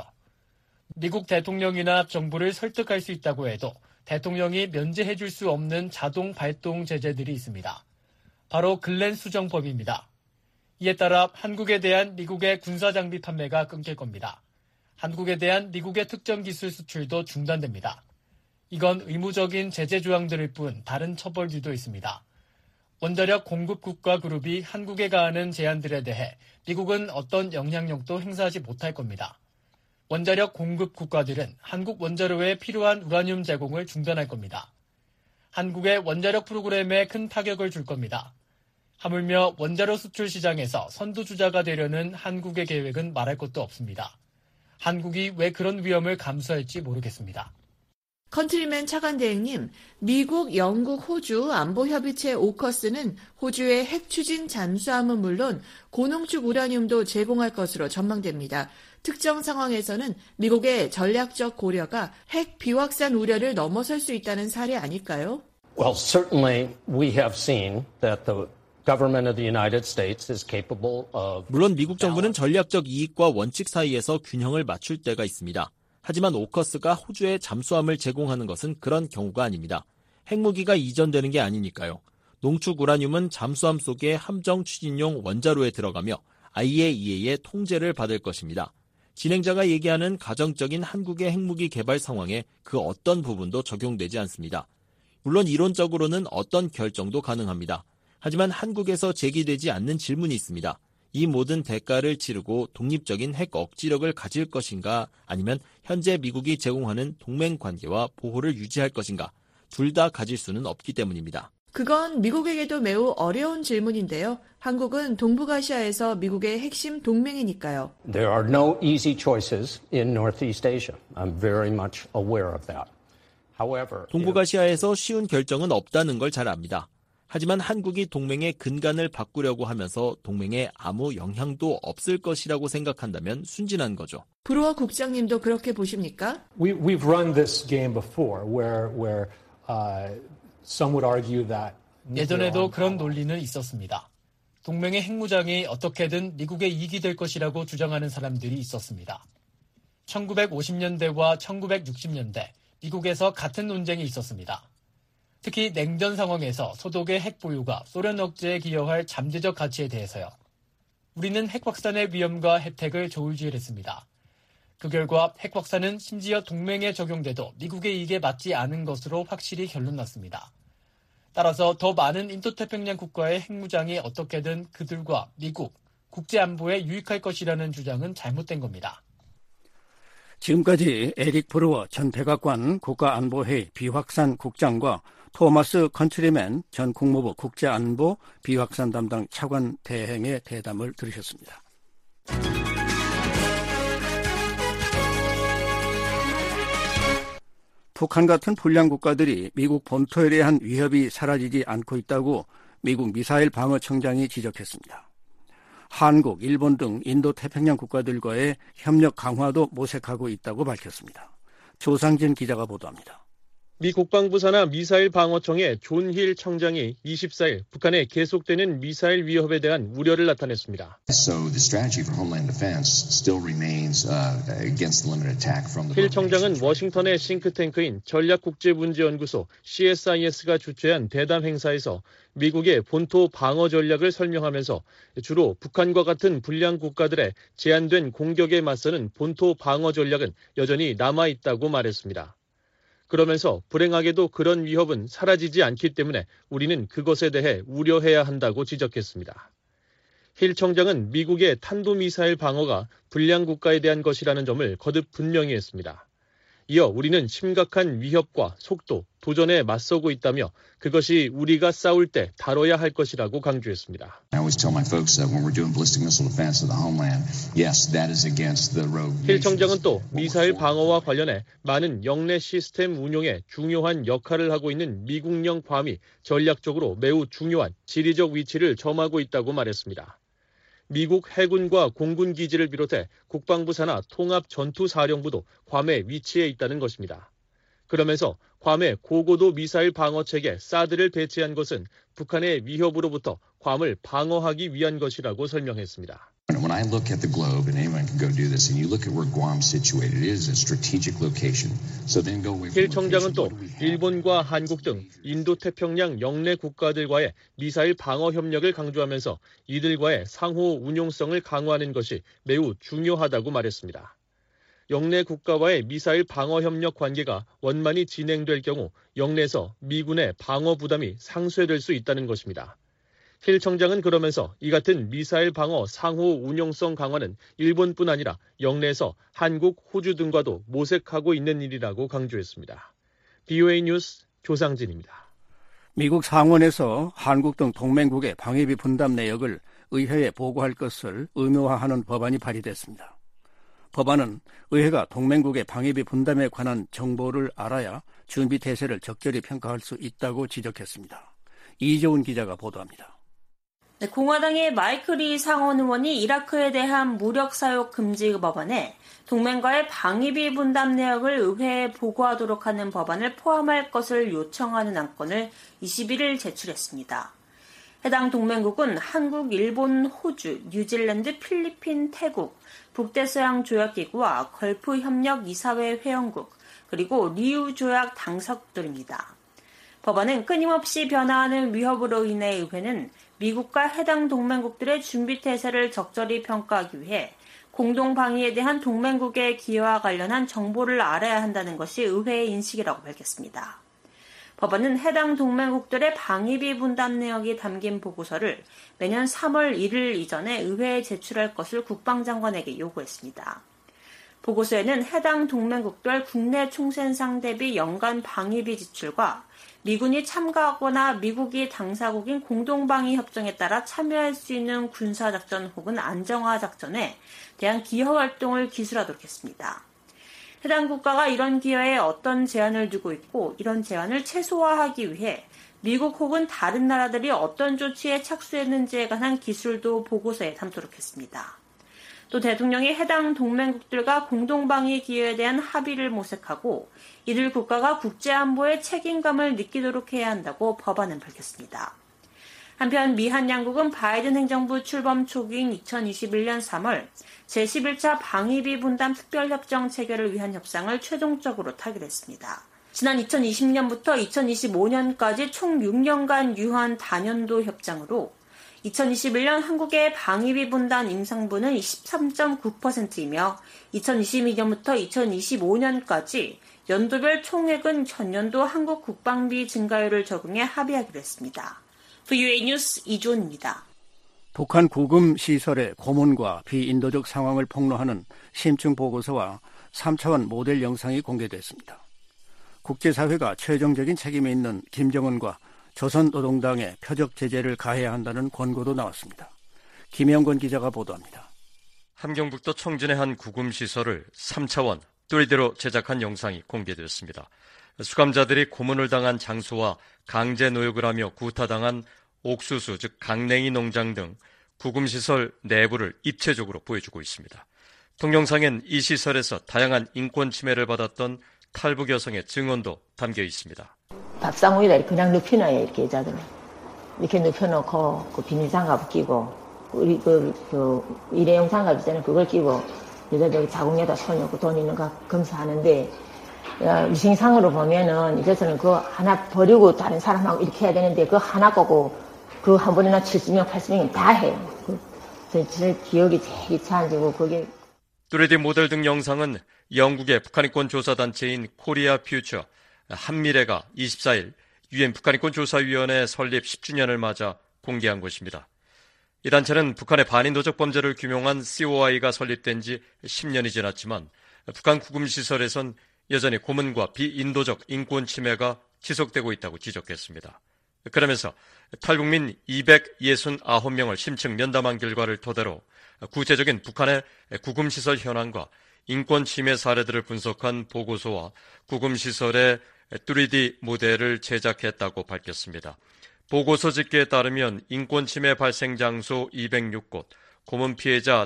미국 대통령이나 정부를 설득할 수 있다고 해도 대통령이 면제해 줄 수 없는 자동 발동 제재들이 있습니다. 바로 글렌 수정법입니다. 이에 따라 한국에 대한 미국의 군사장비 판매가 끊길 겁니다. 한국에 대한 미국의 특정 기술 수출도 중단됩니다. 이건 의무적인 제재 조항들일 뿐 다른 처벌들도 있습니다. 원자력 공급 국가 그룹이 한국에 가하는 제한들에 대해 미국은 어떤 영향력도 행사하지 못할 겁니다. 원자력 공급 국가들은 한국 원자로에 필요한 우라늄 제공을 중단할 겁니다. 한국의 원자력 프로그램에 큰 타격을 줄 겁니다. 하물며 원자로 수출 시장에서 선두주자가 되려는 한국의 계획은 말할 것도 없습니다. 한국이 왜 그런 위험을 감수할지 모르겠습니다. 컨트리맨 차관대행님, 미국, 영국, 호주 안보협의체 오커스는 호주의 핵 추진 잠수함은 물론 고농축 우라늄도 제공할 것으로 전망됩니다. 특정 상황에서는 미국의 전략적 고려가 핵 비확산 우려를 넘어설 수 있다는 사례 아닐까요? Well, certainly we have seen that the government of the United States is capable of. 물론 미국 정부는 전략적 이익과 원칙 사이에서 균형을 맞출 때가 있습니다. 하지만 오커스가 호주에 잠수함을 제공하는 것은 그런 경우가 아닙니다. 핵무기가 이전되는 게 아니니까요. 농축 우라늄은 잠수함 속의 함정 추진용 원자로에 들어가며 IAEA의 통제를 받을 것입니다. 진행자가 얘기하는 가정적인 한국의 핵무기 개발 상황에 그 어떤 부분도 적용되지 않습니다. 물론 이론적으로는 어떤 결정도 가능합니다. 하지만 한국에서 제기되지 않는 질문이 있습니다. 이 모든 대가를 치르고 독립적인 핵 억지력을 가질 것인가 아니면 현재 미국이 제공하는 동맹 관계와 보호를 유지할 것인가 둘 다 가질 수는 없기 때문입니다. 그건 미국에게도 매우 어려운 질문인데요. 한국은 동북아시아에서 미국의 핵심 동맹이니까요. There are no easy choices in Northeast Asia. I'm very much aware of that. However, 동북아시아에서 쉬운 결정은 없다는 걸 잘 압니다. 하지만 한국이 동맹의 근간을 바꾸려고 하면서 동맹에 아무 영향도 없을 것이라고 생각한다면 순진한 거죠. 브로어 국장님도 그렇게 보십니까? We've run this game before where some would argue that 예전에도 그런 논리는 있었습니다. 동맹의 핵무장이 어떻게든 미국의 이익이 될 것이라고 주장하는 사람들이 있었습니다. 1950년대와 1960년대 미국에서 같은 논쟁이 있었습니다. 특히 냉전 상황에서 소독의 핵 보유가 소련 억제에 기여할 잠재적 가치에 대해서요. 우리는 핵 확산의 위험과 혜택을 조울주의했습니다. 그 결과 핵 확산은 심지어 동맹에 적용돼도 미국의 이익에 맞지 않은 것으로 확실히 결론났습니다. 따라서 더 많은 인도태평양 국가의 핵무장이 어떻게든 그들과 미국, 국제안보에 유익할 것이라는 주장은 잘못된 겁니다. 지금까지 에릭 브루어 전 백악관 국가안보회의 비확산 국장과 토마스 컨트리맨 전 국무부 국제안보 비확산 담당 차관 대행의 대담을 들으셨습니다. 북한 같은 불량 국가들이 미국 본토에 대한 위협이 사라지지 않고 있다고 미국 미사일 방어청장이 지적했습니다. 한국, 일본 등 인도태평양 국가들과의 협력 강화도 모색하고 있다고 밝혔습니다. 조상진 기자가 보도합니다. 미 국방부 산하 미사일 방어청의 존 힐 청장이 24일 북한의 계속되는 미사일 위협에 대한 우려를 나타냈습니다. 힐 청장은 워싱턴의 싱크탱크인 전략국제문제연구소 CSIS가 주최한 대담 행사에서 미국의 본토 방어 전략을 설명하면서 주로 북한과 같은 불량 국가들의 제한된 공격에 맞서는 본토 방어 전략은 여전히 남아있다고 말했습니다. 그러면서 불행하게도 그런 위협은 사라지지 않기 때문에 우리는 그것에 대해 우려해야 한다고 지적했습니다. 힐 청장은 미국의 탄도미사일 방어가 불량 국가에 대한 것이라는 점을 거듭 분명히 했습니다. 이어 우리는 심각한 위협과 속도, 도전에 맞서고 있다며 그것이 우리가 싸울 때 다뤄야 할 것이라고 강조했습니다. 힐 청장은 또 미사일 방어와 관련해 많은 영내 시스템 운용에 중요한 역할을 하고 있는 미국령 괌이 전략적으로 매우 중요한 지리적 위치를 점하고 있다고 말했습니다. 미국 해군과 공군 기지를 비롯해 국방부 산하 통합전투사령부도 괌에 위치해 있다는 것입니다. 그러면서 괌에 고고도 미사일 방어체계 사드를 배치한 것은 북한의 위협으로부터 괌을 방어하기 위한 것이라고 설명했습니다. When I look at the globe, and anyone can go do this, and you look at where Guam's situated, it is a strategic location. So then go with 힐 청장은 또 일본과 한국 등 인도태평양 영내 국가들과의 미사일 방어 협력을 강조하면서 이들과의 상호 운용성을 강화하는 것이 매우 중요하다고 말했습니다. 영내 국가와의 미사일 방어 협력 관계가 원만히 진행될 경우 영내에서 미군의 방어 부담이 상쇄될 수 있다는 것입니다. 힐 청장은 그러면서 이 같은 미사일 방어 상호 운용성 강화는 일본뿐 아니라 영내에서 한국, 호주 등과도 모색하고 있는 일이라고 강조했습니다. BOA 뉴스 조상진입니다. 미국 상원에서 한국 등 동맹국의 방위비 분담 내역을 의회에 보고할 것을 의무화하는 법안이 발의됐습니다. 법안은 의회가 동맹국의 방위비 분담에 관한 정보를 알아야 준비 태세를 적절히 평가할 수 있다고 지적했습니다. 이재훈 기자가 보도합니다. 네, 공화당의 마이클 리 상원 의원이 이라크에 대한 무력 사용 금지 법안에 동맹과의 방위비 분담 내역을 의회에 보고하도록 하는 법안을 포함할 것을 요청하는 안건을 21일 제출했습니다. 해당 동맹국은 한국, 일본, 호주, 뉴질랜드, 필리핀, 태국, 북대서양 조약기구와 걸프 협력 이사회 회원국, 그리고 리우 조약 당사국들입니다. 법안은 끊임없이 변화하는 위협으로 인해 의회는 미국과 해당 동맹국들의 준비 태세를 적절히 평가하기 위해 공동 방위에 대한 동맹국의 기여와 관련한 정보를 알아야 한다는 것이 의회의 인식이라고 밝혔습니다. 법안은 해당 동맹국들의 방위비 분담 내역이 담긴 보고서를 내년 3월 1일 이전에 의회에 제출할 것을 국방장관에게 요구했습니다. 보고서에는 해당 동맹국별 국내 총생산 대비 연간 방위비 지출과 미군이 참가하거나 미국이 당사국인 공동방위 협정에 따라 참여할 수 있는 군사작전 혹은 안정화작전에 대한 기여활동을 기술하도록 했습니다. 해당 국가가 이런 기여에 어떤 제한을 두고 있고 이런 제한을 최소화하기 위해 미국 혹은 다른 나라들이 어떤 조치에 착수했는지에 관한 기술도 보고서에 담도록 했습니다. 또 대통령이 해당 동맹국들과 공동방위 기여에 대한 합의를 모색하고 이들 국가가 국제안보에 책임감을 느끼도록 해야 한다고 법안은 밝혔습니다. 한편 미한 양국은 바이든 행정부 출범 초기인 2021년 3월 제11차 방위비 분담 특별협정 체결을 위한 협상을 최종적으로 타결했습니다. 지난 2020년부터 2025년까지 총 6년간 유효한 다년도 협정으로 2021년 한국의 방위비 분담 임상분은 13.9%이며 2022년부터 2025년까지 연도별 총액은 전년도 한국 국방비 증가율을 적용해 합의하기로 했습니다. VOA 뉴스 이주원입니다. 북한 구금 시설의 고문과 비인도적 상황을 폭로하는 심층 보고서와 3차원 모델 영상이 공개됐습니다. 국제사회가 최종적인 책임이 있는 김정은과 조선노동당에 표적 제재를 가해야 한다는 권고도 나왔습니다. 김영권 기자가 보도합니다. 함경북도 청진의 한 구금시설을 3차원 3D로 제작한 영상이 공개되었습니다. 수감자들이 고문을 당한 장소와 강제 노역을 하며 구타당한 옥수수, 즉 강냉이 농장 등 구금시설 내부를 입체적으로 보여주고 있습니다. 동영상엔 이 시설에서 다양한 인권 침해를 받았던 탈북 여성의 증언도 담겨 있습니다. 밥상 위에다 그냥 눕혀놔요, 이렇게 여자들은. 이렇게 눕혀놓고, 그 비닐장갑 끼고, 우리 일회용 장갑 있잖아요. 그걸 끼고, 여자들 자궁에다 손 넣고 돈 있는 거 검사하는데, 위생상으로 보면은, 이제서는 그거 하나 버리고 다른 사람하고 이렇게 해야 되는데, 그거 하나 거고, 그 한 번이나 70명, 80명이 다 해요. 제 기억이 제일 이상하고, 그게. 3D 모델 등 영상은 영국의 북한인권 조사단체인 코리아 퓨처, 한미래가 24일 UN 북한인권 조사위원회 설립 10주년을 맞아 공개한 것입니다. 이 단체는 북한의 반인도적 범죄를 규명한 COI가 설립된 지 10년이 지났지만 북한 구금시설에선 여전히 고문과 비인도적 인권 침해가 지속되고 있다고 지적했습니다. 그러면서 탈북민 269명을 심층 면담한 결과를 토대로 구체적인 북한의 구금시설 현황과 인권 침해 사례들을 분석한 보고서와 구금시설의 3D 모델을 제작했다고 밝혔습니다. 보고서 집계에 따르면 인권 침해 발생 장소 206곳, 고문 피해자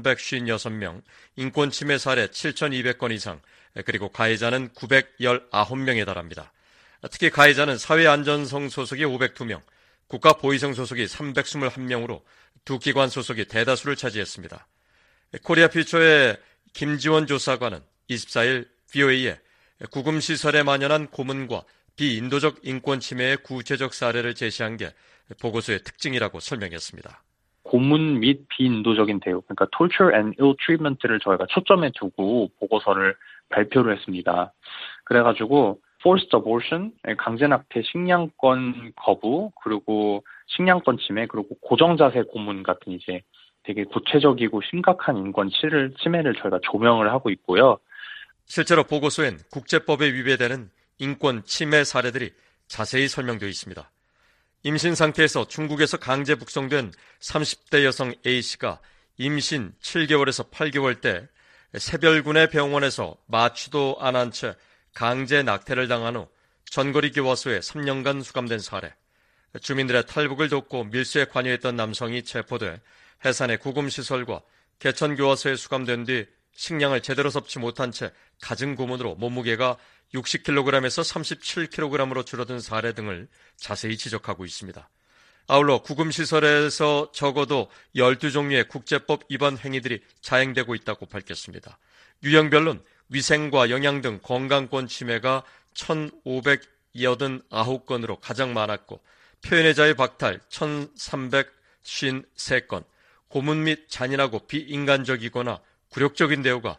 1156명, 인권 침해 사례 7200건 이상, 그리고 가해자는 919명에 달합니다. 특히 가해자는 사회안전성 소속이 502명, 국가보위성 소속이 321명으로 두 기관 소속이 대다수를 차지했습니다. 코리아 퓨처의 김지원 조사관은 24일 VOA에 구금시설에 만연한 고문과 비인도적 인권 침해의 구체적 사례를 제시한 게 보고서의 특징이라고 설명했습니다. 고문 및 비인도적인 대우, 그러니까 torture and ill treatment를 저희가 초점에 두고 보고서를 발표를 했습니다. 그래가지고 forced abortion, 강제낙태, 식량권 거부, 그리고 식량권 침해, 그리고 고정자세 고문 같은 이제 되게 구체적이고 심각한 인권 침해를 저희가 조명을 하고 있고요. 실제로 보고서엔 국제법에 위배되는 인권 침해 사례들이 자세히 설명되어 있습니다. 임신 상태에서 중국에서 강제 북송된 30대 여성 A씨가 임신 7개월에서 8개월 때 새별군의 병원에서 마취도 안 한 채 강제 낙태를 당한 후 전거리 교화소에 3년간 수감된 사례, 주민들의 탈북을 돕고 밀수에 관여했던 남성이 체포돼 해산의 구금시설과 개천교화소에 수감된 뒤 식량을 제대로 섭취 못한 채 갖은 고문으로 몸무게가 60kg에서 37kg으로 줄어든 사례 등을 자세히 지적하고 있습니다. 아울러 구금시설에서 적어도 12종류의 국제법 위반 행위들이 자행되고 있다고 밝혔습니다. 유형별로는 위생과 영양 등 건강권 침해가 1,589건으로 가장 많았고 표현의 자유 박탈 1,353건, 고문 및 잔인하고 비인간적이거나 굴욕적인 대우가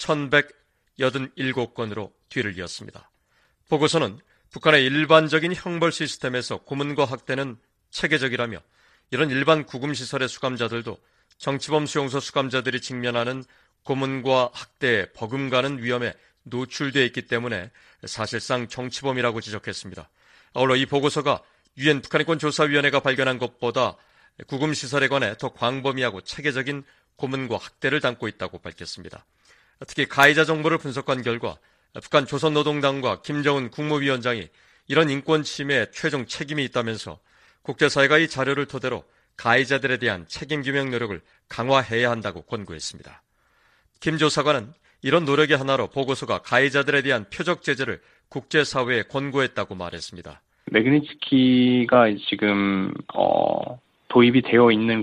1,187건으로 뒤를 이었습니다. 보고서는 북한의 일반적인 형벌 시스템에서 고문과 학대는 체계적이라며 이런 일반 구금시설의 수감자들도 정치범 수용소 수감자들이 직면하는 고문과 학대에 버금가는 위험에 노출되어 있기 때문에 사실상 정치범이라고 지적했습니다. 아울러 이 보고서가 유엔 북한인권조사위원회가 발견한 것보다 구금시설에 관해 더 광범위하고 체계적인 고문과 학대를 담고 있다고 밝혔습니다. 특히 가해자 정보를 분석한 결과 북한 조선노동당과 김정은 국무위원장이 이런 인권 침해에 최종 책임이 있다면서 국제사회가 이 자료를 토대로 가해자들에 대한 책임 규명 노력을 강화해야 한다고 권고했습니다. 김 조사관은 이런 노력의 하나로 보고서가 가해자들에 대한 표적 제재를 국제사회에 권고했다고 말했습니다. 매그니츠키가 지금 도입이 되어 있는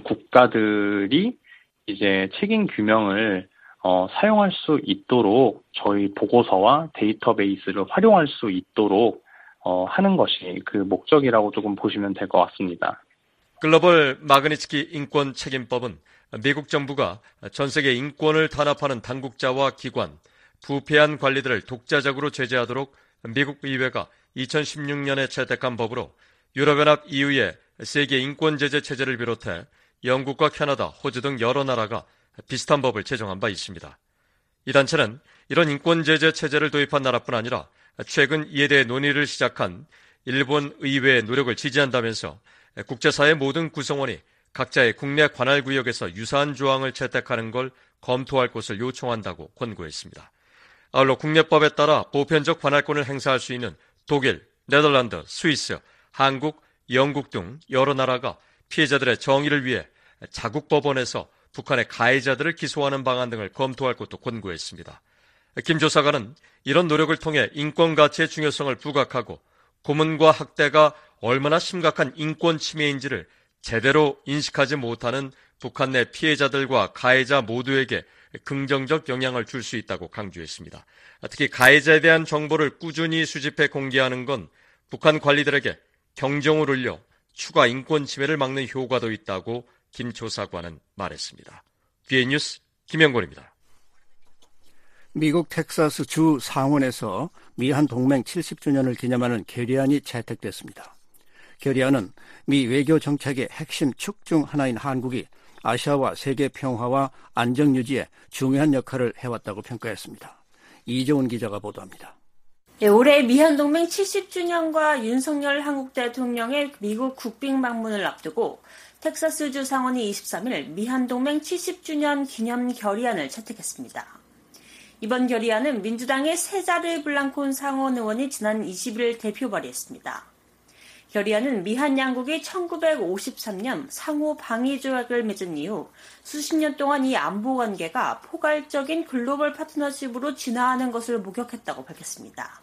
국가들이 이제 책임 규명을 사용할 수 있도록 저희 보고서와 데이터베이스를 활용할 수 있도록 하는 것이 그 목적이라고 조금 보시면 될 것 같습니다. 글로벌 마그니츠키 인권 책임법은 미국 정부가 전 세계 인권을 탄압하는 당국자와 기관, 부패한 관리들을 독자적으로 제재하도록 미국 의회가 2016년에 채택한 법으로 유럽연합 EU의 세계 인권 제재 체제를 비롯해 영국과 캐나다, 호주 등 여러 나라가 비슷한 법을 제정한 바 있습니다. 이 단체는 이런 인권 제재 체제를 도입한 나라뿐 아니라 최근 이에 대해 논의를 시작한 일본 의회의 노력을 지지한다면서 국제사회 모든 구성원이 각자의 국내 관할 구역에서 유사한 조항을 채택하는 걸 검토할 것을 요청한다고 권고했습니다. 아울러 국내법에 따라 보편적 관할권을 행사할 수 있는 독일, 네덜란드, 스위스, 한국, 영국 등 여러 나라가 피해자들의 정의를 위해 자국 법원에서 북한의 가해자들을 기소하는 방안 등을 검토할 것도 권고했습니다. 김 조사관은 이런 노력을 통해 인권 가치의 중요성을 부각하고 고문과 학대가 얼마나 심각한 인권 침해인지를 제대로 인식하지 못하는 북한 내 피해자들과 가해자 모두에게 긍정적 영향을 줄 수 있다고 강조했습니다. 특히 가해자에 대한 정보를 꾸준히 수집해 공개하는 건 북한 관리들에게 경종을 울려 추가 인권 침해를 막는 효과도 있다고 김 조사관은 말했습니다. BA 뉴스 김영곤입니다. 미국 텍사스 주 상원에서 미한 동맹 70주년을 기념하는 결의안이 채택됐습니다. 결의안은 미 외교 정책의 핵심 축 중 하나인 한국이 아시아와 세계 평화와 안정 유지에 중요한 역할을 해왔다고 평가했습니다. 이재훈 기자가 보도합니다. 네, 올해 미한동맹 70주년과 윤석열 한국 대통령의 미국 국빈 방문을 앞두고 텍사스주 상원이 23일 미한동맹 70주년 기념 결의안을 채택했습니다. 이번 결의안은 민주당의 세자르 블랑콘 상원 의원이 지난 20일 대표 발의했습니다. 결의안은 미한 양국이 1953년 상호 방위 조약을 맺은 이후 수십 년 동안 이 안보 관계가 포괄적인 글로벌 파트너십으로 진화하는 것을 목격했다고 밝혔습니다.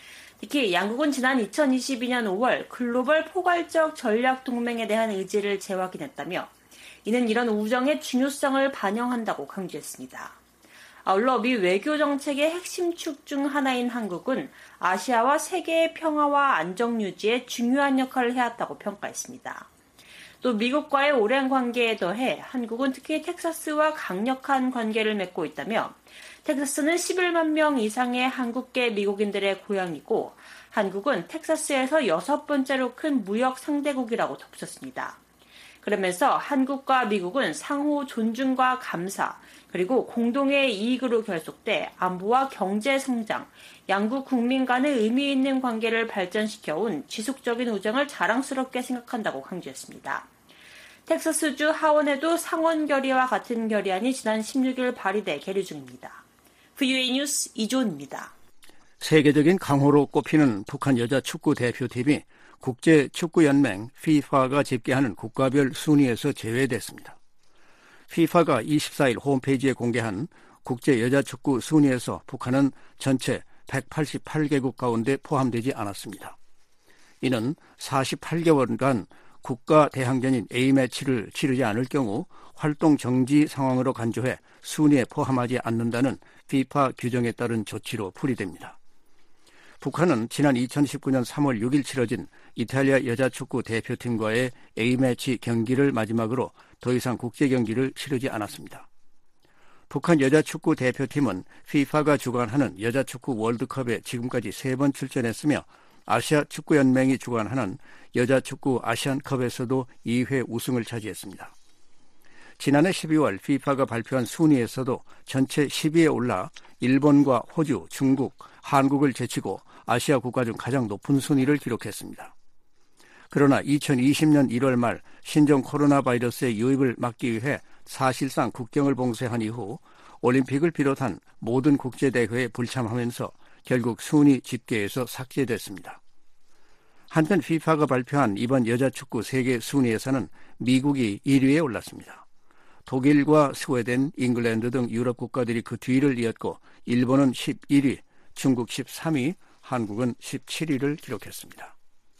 특히 양국은 지난 2022년 5월 글로벌 포괄적 전략 동맹에 대한 의지를 재확인했다며 이는 이런 우정의 중요성을 반영한다고 강조했습니다. 아울러 미 외교 정책의 핵심 축 중 하나인 한국은 아시아와 세계의 평화와 안정 유지에 중요한 역할을 해왔다고 평가했습니다. 또 미국과의 오랜 관계에 더해 한국은 특히 텍사스와 강력한 관계를 맺고 있다며 텍사스는 11만 명 이상의 한국계 미국인들의 고향이고 한국은 텍사스에서 6번째로 큰 무역 상대국이라고 덧붙였습니다. 그러면서 한국과 미국은 상호 존중과 감사, 그리고 공동의 이익으로 결속돼 안보와 경제 성장, 양국 국민 간의 의미 있는 관계를 발전시켜온 지속적인 우정을 자랑스럽게 생각한다고 강조했습니다. 텍사스주 하원에도 상원 결의와 같은 결의안이 지난 16일 발의돼 계류 중입니다. VOA 뉴스 이조은입니다. 세계적인 강호로 꼽히는 북한 여자 축구 대표팀이 국제축구연맹 FIFA가 집계하는 국가별 순위에서 제외됐습니다. FIFA가 24일 홈페이지에 공개한 국제 여자축구 순위에서 북한은 전체 188개국 가운데 포함되지 않았습니다. 이는 48개월간 국가 대항전인 A매치를 치르지 않을 경우 활동 정지 상황으로 간주해 순위에 포함하지 않는다는 FIFA 규정에 따른 조치로 풀이됩니다. 북한은 지난 2019년 3월 6일 치러진 이탈리아 여자축구 대표팀과의 A매치 경기를 마지막으로 더 이상 국제 경기를 치르지 않았습니다. 북한 여자축구 대표팀은 FIFA가 주관하는 여자축구 월드컵에 지금까지 3번 출전했으며 아시아 축구연맹이 주관하는 여자축구 아시안컵에서도 2회 우승을 차지했습니다. 지난해 12월 FIFA가 발표한 순위에서도 전체 10위에 올라 일본과 호주, 중국, 한국을 제치고 아시아 국가 중 가장 높은 순위를 기록했습니다. 그러나 2020년 1월 말 신종 코로나 바이러스의 유입을 막기 위해 사실상 국경을 봉쇄한 이후 올림픽을 비롯한 모든 국제대회에 불참하면서 결국 순위 집계에서 삭제됐습니다. 한편 FIFA가 발표한 이번 여자축구 세계 순위에서는 미국이 1위에 올랐습니다. 독일과 스웨덴, 잉글랜드 등 유럽 국가들이 그 뒤를 이었고 일본은 11위, 중국 13위, 한국은 17위를 기록했습니다.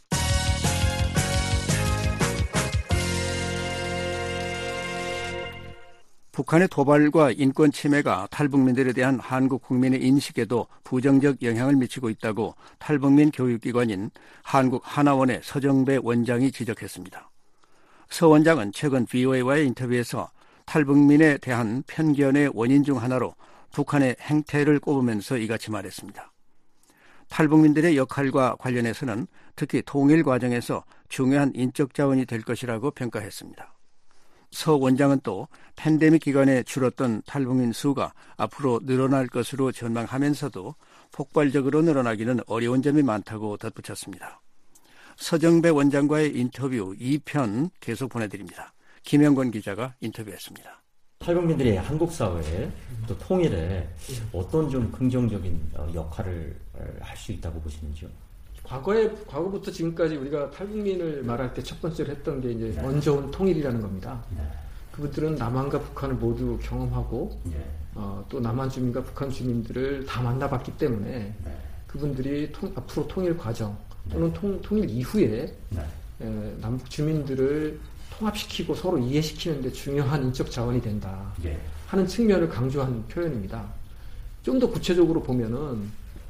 북한의 도발과 인권 침해가 탈북민들에 대한 한국 국민의 인식에도 부정적 영향을 미치고 있다고 탈북민 교육기관인 한국 하나원의 서정배 원장이 지적했습니다. 서 원장은 최근 VOA와의 인터뷰에서 탈북민에 대한 편견의 원인 중 하나로 북한의 행태를 꼽으면서 이같이 말했습니다. 탈북민들의 역할과 관련해서는 특히 통일 과정에서 중요한 인적 자원이 될 것이라고 평가했습니다. 서 원장은 또 팬데믹 기간에 줄었던 탈북민 수가 앞으로 늘어날 것으로 전망하면서도 폭발적으로 늘어나기는 어려운 점이 많다고 덧붙였습니다. 서정배 원장과의 인터뷰 2편 계속 보내드립니다. 김영권 기자가 인터뷰했습니다. 탈북민들이 한국 사회에 또 통일에 어떤 좀 긍정적인 역할을 할 수 있다고 보시는지요? 과거부터 지금까지 우리가 탈북민을 말할 때 첫 번째로 했던 게 이제 먼저 온 통일이라는 겁니다. 그분들은 남한과 북한을 모두 경험하고 또 남한 주민과 북한 주민들을 다 만나봤기 때문에 그분들이 앞으로 통일 과정 또는 통일 이후에 남북 주민들을 통합시키고 서로 이해시키는 데 중요한 인적 자원이 된다 하는 측면을 강조한 표현입니다. 좀 더 구체적으로 보면은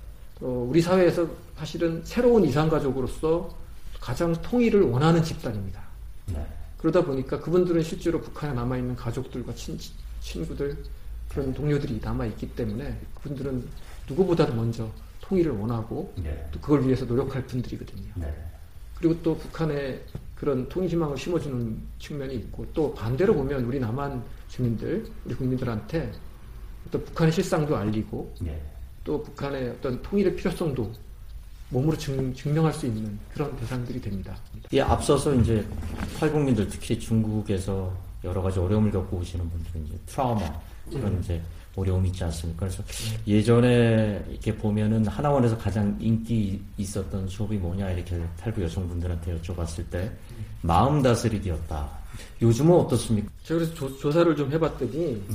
우리 사회에서 사실은 새로운 이산가족으로서 가장 통일을 원하는 집단입니다. 그러다 보니까 그분들은 실제로 북한에 남아있는 가족들과 친구들, 그런 동료들이 남아있기 때문에 그분들은 누구보다도 먼저 통일을 원하고 또 그걸 위해서 노력할 분들이거든요. 그리고 또 북한에 그런 통일희망을 심어주는 측면이 있고 또 반대로 보면 우리 남한 주민들, 우리 국민들한테 어떤 북한의 실상도 알리고 또 북한의 어떤 통일의 필요성도 몸으로 증명할 수 있는 그런 대상들이 됩니다. 예, 앞서서 이제 탈북민들 특히 중국에서 여러 가지 어려움을 겪고 오시는 분들은 이제 트라우마 이런 이제 어려움이 있지 않습니까? 그래서 예전에 이렇게 보면은 하나원에서 가장 인기 있었던 수업이 뭐냐 이렇게 탈북 여성분들한테 여쭤봤을 때 마음 다스리기였다. 요즘은 어떻습니까? 제가 그래서 조사를 좀 해봤더니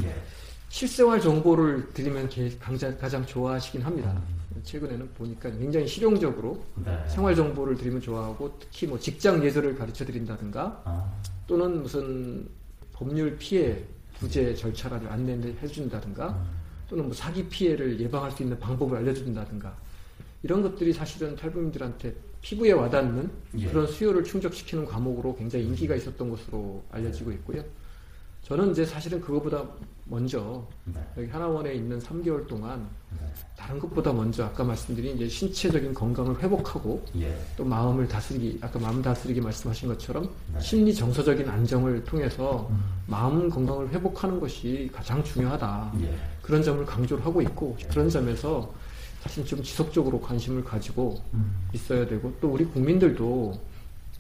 실생활 정보를 드리면 가장 좋아하시긴 합니다. 최근에는 보니까 굉장히 실용적으로 생활 정보를 드리면 좋아하고 특히 뭐 직장 예절을 가르쳐 드린다든가 또는 무슨 법률 피해 구제 절차를 안내해 준다든가 또는 뭐 사기 피해를 예방할 수 있는 방법을 알려준다든가 이런 것들이 사실은 탈북민들한테 피부에 와닿는 그런 수요를 충족시키는 과목으로 굉장히 인기가 있었던 것으로 알려지고 있고요. 저는 이제 사실은 그거보다 먼저 여기 하나원에 있는 3개월 동안 다른 것보다 먼저 아까 말씀드린 이제 신체적인 건강을 회복하고 또 마음을 다스리기, 아까 마음 다스리기 말씀하신 것처럼 심리 정서적인 안정을 통해서 마음 건강을 회복하는 것이 가장 중요하다. 그런 점을 강조를 하고 있고 그런 점에서 사실 좀 지속적으로 관심을 가지고 있어야 되고 또 우리 국민들도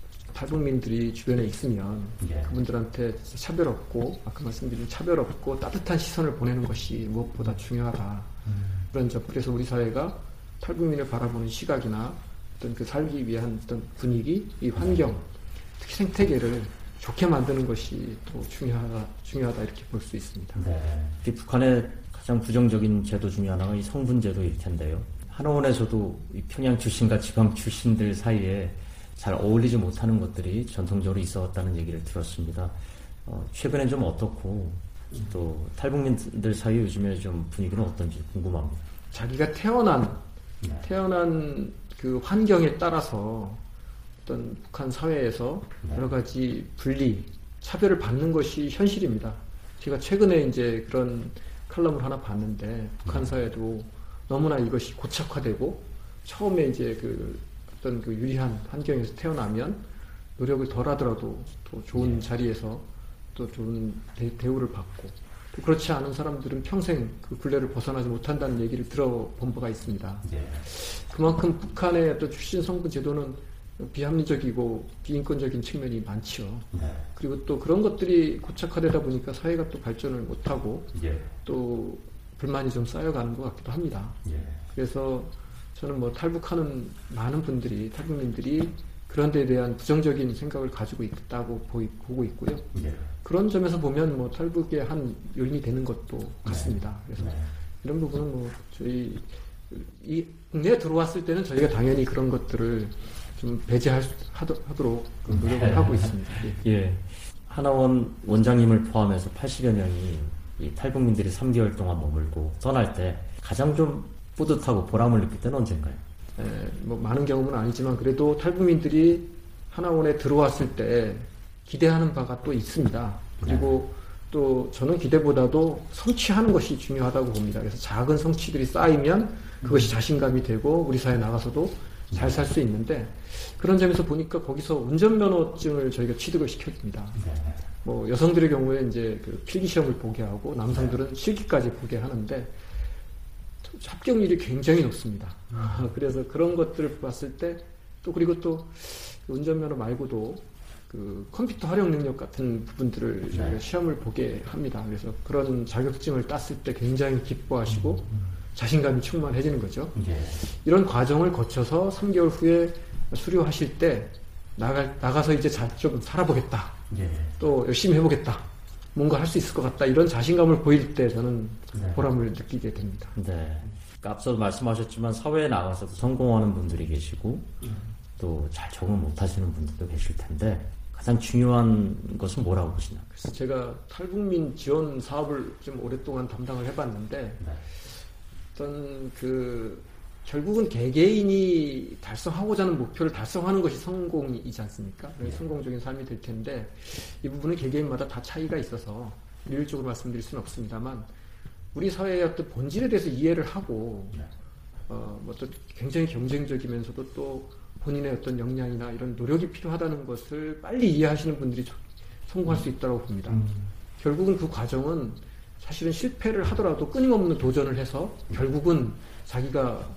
탈북민들이 주변에 있으면 그분들한테 차별 없고 아까 말씀드린 차별 없고 따뜻한 시선을 보내는 것이 무엇보다 중요하다. 그런 점. 그래서 우리 사회가 탈북민을 바라보는 시각이나 어떤 그 살기 위한 어떤 분위기, 이 환경, 특히 생태계를 좋게 만드는 것이 더 중요하다 이렇게 볼 수 있습니다. 네. 북한의 가장 부정적인 제도 중에 하나가 이 성분제도일 텐데요. 하나원에서도 이 평양 출신과 지방 출신들 사이에 잘 어울리지 못하는 것들이 전통적으로 있어왔다는 얘기를 들었습니다. 최근엔 좀 어떻고 또 탈북민들 사이 요즘에 좀 분위기는 어떤지 궁금합니다. 자기가 태어난 그 환경에 따라서 어떤 북한 사회에서 여러 가지 분리, 차별을 받는 것이 현실입니다. 제가 최근에 이제 그런 칼럼을 하나 봤는데 북한 사회도 너무나 이것이 고착화되고 처음에 이제 어떤 유리한 환경에서 태어나면 노력을 덜 하더라도 더 좋은 자리에서 또 좋은 대우를 받고, 또 그렇지 않은 사람들은 평생 그 굴레를 벗어나지 못한다는 얘기를 들어본 바가 있습니다. 그만큼 북한의 어떤 출신 성분 제도는 비합리적이고 비인권적인 측면이 많죠. 그리고 또 그런 것들이 고착화되다 보니까 사회가 또 발전을 못하고 또 불만이 좀 쌓여가는 것 같기도 합니다. 그래서 저는 뭐 탈북하는 많은 분들이, 탈북민들이 그런 데에 대한 부정적인 생각을 가지고 있다고 보고 있고요. 그런 점에서 보면 뭐 탈북의 한 요인이 되는 것도 같습니다. 그래서 이런 부분은 뭐 저희 이 국내에 들어왔을 때는 저희가 당연히 그런 것들을 좀 배제하도록 노력을 하고 있습니다. 예. 하나원 원장님을 포함해서 80여 명이 이 탈북민들이 3개월 동안 머물고 떠날 때 가장 좀 뿌듯하고 보람을 느낄 때는 언젠가요? 뭐 많은 경험은 아니지만 그래도 탈북민들이 하나원에 들어왔을 때 기대하는 바가 또 있습니다. 그리고 또 저는 기대보다도 성취하는 것이 중요하다고 봅니다. 그래서 작은 성취들이 쌓이면 그것이 자신감이 되고 우리 사회에 나가서도 잘 살 수 있는데, 그런 점에서 보니까 거기서 운전면허증을 저희가 취득을 시켜줍니다. 뭐 여성들의 경우에 이제 그 필기시험을 보게 하고 남성들은 실기까지 보게 하는데 합격률이 굉장히 높습니다. 그래서 그런 것들을 봤을 때 또 그리고 또 운전면허 말고도 그 컴퓨터 활용 능력 같은 부분들을 저희가 시험을 보게 합니다. 그래서 그런 자격증을 땄을 때 굉장히 기뻐하시고 자신감이 충만해지는 거죠. 이런 과정을 거쳐서 3개월 후에 수료하실 때 나가서 이제 좀 살아보겠다. 또 열심히 해보겠다. 뭔가 할 수 있을 것 같다. 이런 자신감을 보일 때 저는 보람을 느끼게 됩니다. 네. 앞서도 말씀하셨지만 사회에 나가서도 성공하는 분들이 계시고 또 잘 적응 못하시는 분들도 계실 텐데 가장 중요한 것은 뭐라고 보시나요? 그래서 제가 탈북민 지원 사업을 좀 오랫동안 담당을 해봤는데 어떤 결국은 개개인이 달성하고자 하는 목표를 달성하는 것이 성공이지 않습니까? 성공적인 삶이 될 텐데 이 부분은 개개인마다 다 차이가 있어서 일률적으로 말씀드릴 수는 없습니다만 우리 사회의 어떤 본질에 대해서 이해를 하고 뭐 또 굉장히 경쟁적이면서도 또 본인의 어떤 역량이나 이런 노력이 필요하다는 것을 빨리 이해하시는 분들이 성공할 수 있다고 봅니다. 결국은 그 과정은 사실은 실패를 하더라도 끊임없는 도전을 해서 결국은 자기가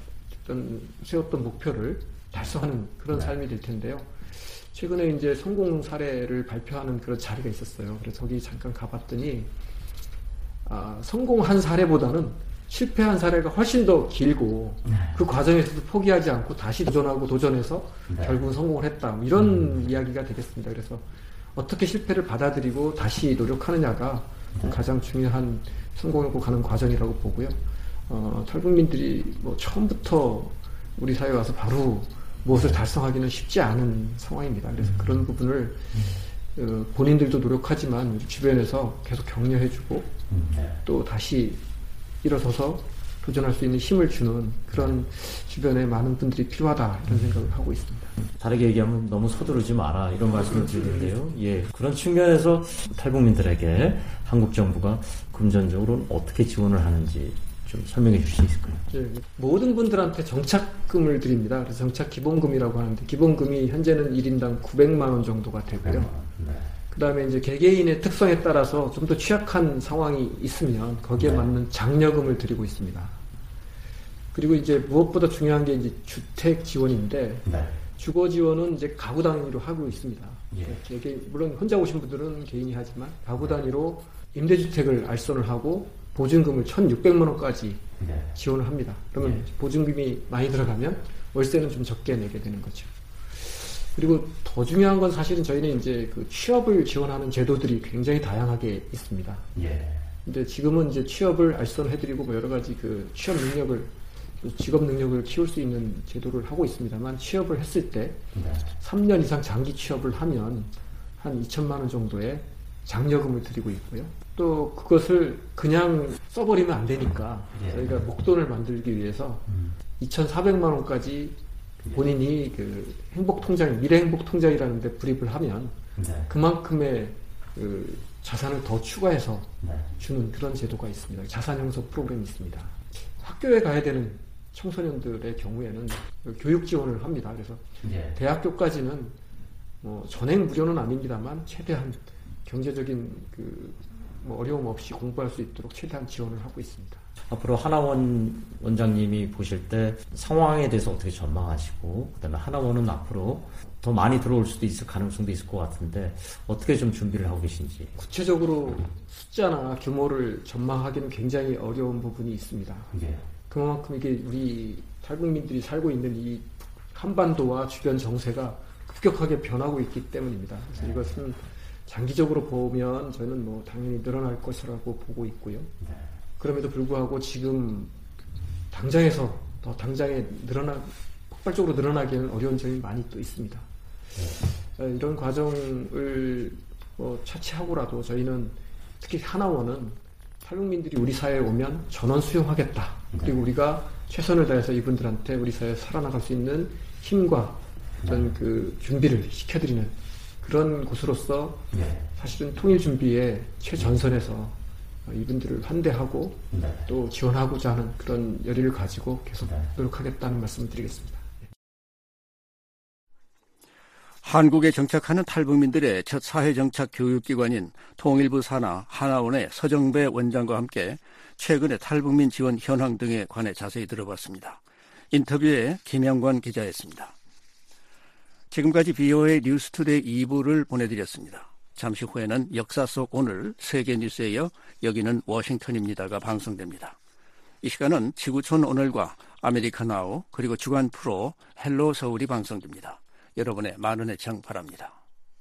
세웠던 목표를 달성하는 그런 삶이 될 텐데요. 최근에 이제 성공 사례를 발표하는 그런 자리가 있었어요. 그래서 거기 잠깐 가봤더니 성공한 사례보다는 실패한 사례가 훨씬 더 길고 그 과정에서도 포기하지 않고 다시 도전해서 결국은 성공을 했다. 이런 이야기가 되겠습니다. 그래서 어떻게 실패를 받아들이고 다시 노력하느냐가 가장 중요한 성공하고 가는 과정이라고 보고요. 탈북민들이 뭐 처음부터 우리 사회에 와서 바로 무엇을 달성하기는 쉽지 않은 상황입니다. 그래서 그런 부분을 본인들도 노력하지만 우리 주변에서 계속 격려해주고 또 다시 일어서서 도전할 수 있는 힘을 주는 그런 주변에 많은 분들이 필요하다 이런 생각을 하고 있습니다. 다르게 얘기하면 너무 서두르지 마라 이런 말씀을 드리는데요. 예, 그런 측면에서 탈북민들에게 한국 정부가 금전적으로 어떻게 지원을 하는지 좀 설명해 주실 수 있을까요? 네, 모든 분들한테 정착금을 드립니다. 그래서 정착 기본금이라고 하는데 기본금이 현재는 1인당 900만 원 정도가 되고요. 그 다음에 이제 개개인의 특성에 따라서 좀 더 취약한 상황이 있으면 거기에 맞는 장려금을 드리고 있습니다. 그리고 이제 무엇보다 중요한 게 이제 주택 지원인데 주거 지원은 이제 가구 단위로 하고 있습니다. 물론 혼자 오신 분들은 개인이 하지만 가구 단위로 임대주택을 알선을 하고 보증금을 1,600만 원까지 지원을 합니다. 그러면 보증금이 많이 들어가면 월세는 좀 적게 내게 되는 거죠. 그리고 더 중요한 건 사실은 저희는 이제 그 취업을 지원하는 제도들이 굉장히 다양하게 있습니다. 근데 지금은 이제 취업을 알선해드리고 뭐 여러 가지 그 취업 능력을, 직업 능력을 키울 수 있는 제도를 하고 있습니다만 취업을 했을 때 3년 이상 장기 취업을 하면 한 2천만 원 정도의 장려금을 드리고 있고요. 또 그것을 그냥 써버리면 안 되니까 저희가 목돈을 만들기 위해서 2,400만 원까지 본인이 그 행복통장, 미래행복통장이라는 데 불입을 하면 그만큼의 그 자산을 더 추가해서 주는 그런 제도가 있습니다. 자산형성 프로그램이 있습니다. 학교에 가야 되는 청소년들의 경우에는 교육 지원을 합니다. 그래서 대학교까지는 뭐 전액 무료는 아닙니다만 최대한 경제적인 어려움 없이 공부할 수 있도록 최대한 지원을 하고 있습니다. 앞으로 하나원 원장님이 보실 때 상황에 대해서 어떻게 전망하시고, 그다음에 하나원은 앞으로 더 많이 들어올 수도 있을 가능성도 있을 것 같은데 어떻게 좀 준비를 하고 계신지. 구체적으로 숫자나 규모를 전망하기는 굉장히 어려운 부분이 있습니다. 예. 그만큼 이게 우리 탈북민들이 살고 있는 이 한반도와 주변 정세가 급격하게 변하고 있기 때문입니다. 그래서 이것은 장기적으로 보면 저는 당연히 늘어날 것이라고 보고 있고요. 그럼에도 불구하고 지금 당장에 폭발적으로 늘어나기에는 어려운 점이 많이 또 있습니다. 이런 과정을 차치하고라도 저희는 특히 하나원은 탈북민들이 우리 사회에 오면 전원 수용하겠다. 그리고 우리가 최선을 다해서 이분들한테 우리 사회에 살아나갈 수 있는 힘과 어떤 준비를 시켜드리는 그런 곳으로서 사실은 통일 준비의 최전선에서 이분들을 환대하고 또 지원하고자 하는 그런 열의를 가지고 계속 노력하겠다는 말씀을 드리겠습니다. 한국에 정착하는 탈북민들의 첫 사회정착 교육기관인 통일부 산하 하나원의 서정배 원장과 함께 최근의 탈북민 지원 현황 등에 관해 자세히 들어봤습니다. 인터뷰에 김영관 기자였습니다. 지금까지 VOA 뉴스투데이 2부를 보내드렸습니다. 잠시 후에는 역사 속 오늘 세계뉴스에 이어 여기는 워싱턴입니다가 방송됩니다. 이 시간은 지구촌 오늘과 아메리카 나우 그리고 주간 프로 헬로 서울이 방송됩니다. 여러분의 많은 애청 바랍니다.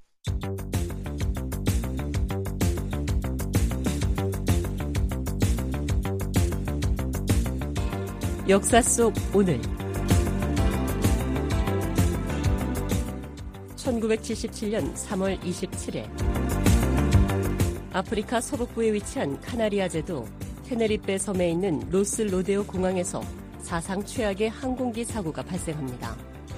역사 속 오늘 1977년 3월 27일 아프리카 서북부에 위치한 카나리아 제도 테네리페 섬에 있는 로스 로데오 공항에서 사상 최악의 항공기 사고가 발생합니다.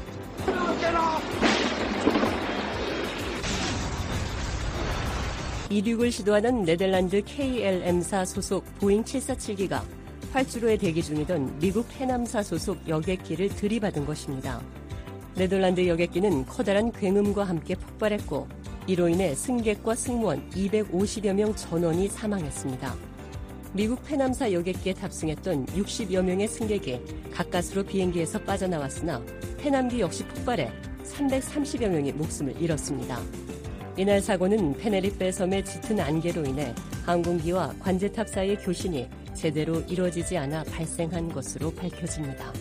이륙을 시도하는 네덜란드 KLM사 소속 보잉 747기가 활주로에 대기 중이던 미국 해남사 소속 여객기를 들이받은 것입니다. 네덜란드 여객기는 커다란 굉음과 함께 폭발했고 이로 인해 승객과 승무원 250여 명 전원이 사망했습니다. 미국 해남사 여객기에 탑승했던 60여 명의 승객이 가까스로 비행기에서 빠져나왔으나 해남기 역시 폭발해 330여 명이 목숨을 잃었습니다. 이날 사고는 테네리페 섬의 짙은 안개로 인해 항공기와 관제탑 사이의 교신이 제대로 이루어지지 않아 발생한 것으로 밝혀집니다.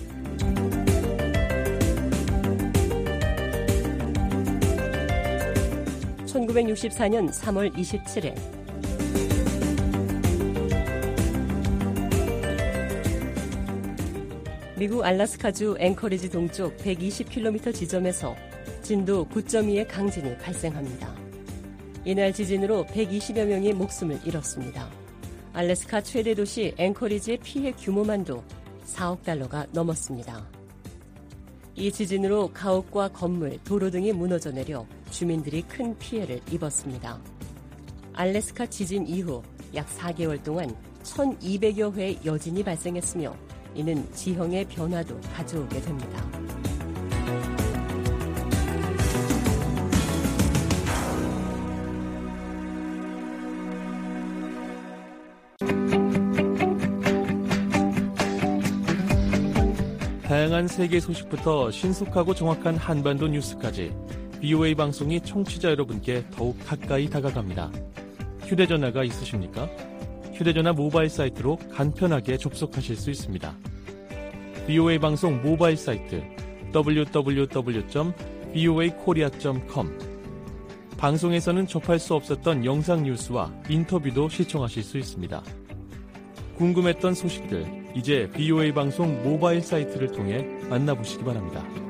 (1964년 3월 27일) 미국 알래스카주 앵커리지 동쪽 120km 지점에서 진도 9.2의 강진이 발생합니다. 이날 지진으로 120여 명이 목숨을 잃었습니다. 알래스카 최대 도시 앵커리지의 피해 규모만도 4억 달러가 넘었습니다. 이 지진으로 가옥과 건물, 도로 등이 무너져 내려 주민들이 큰 피해를 입었습니다. 알래스카 지진 이후 약 4개월 동안 1,200여 회의 여진이 발생했으며 이는 지형의 변화도 가져오게 됩니다. 다양한 세계 소식부터 신속하고 정확한 한반도 뉴스까지 VOA 방송이 청취자 여러분께 더욱 가까이 다가갑니다. 휴대전화가 있으십니까? 휴대전화 모바일 사이트로 간편하게 접속하실 수 있습니다. VOA 방송 모바일 사이트 www.voakorea.com 방송에서는 접할 수 없었던 영상 뉴스와 인터뷰도 시청하실 수 있습니다. 궁금했던 소식들 이제 VOA 방송 모바일 사이트를 통해 만나보시기 바랍니다.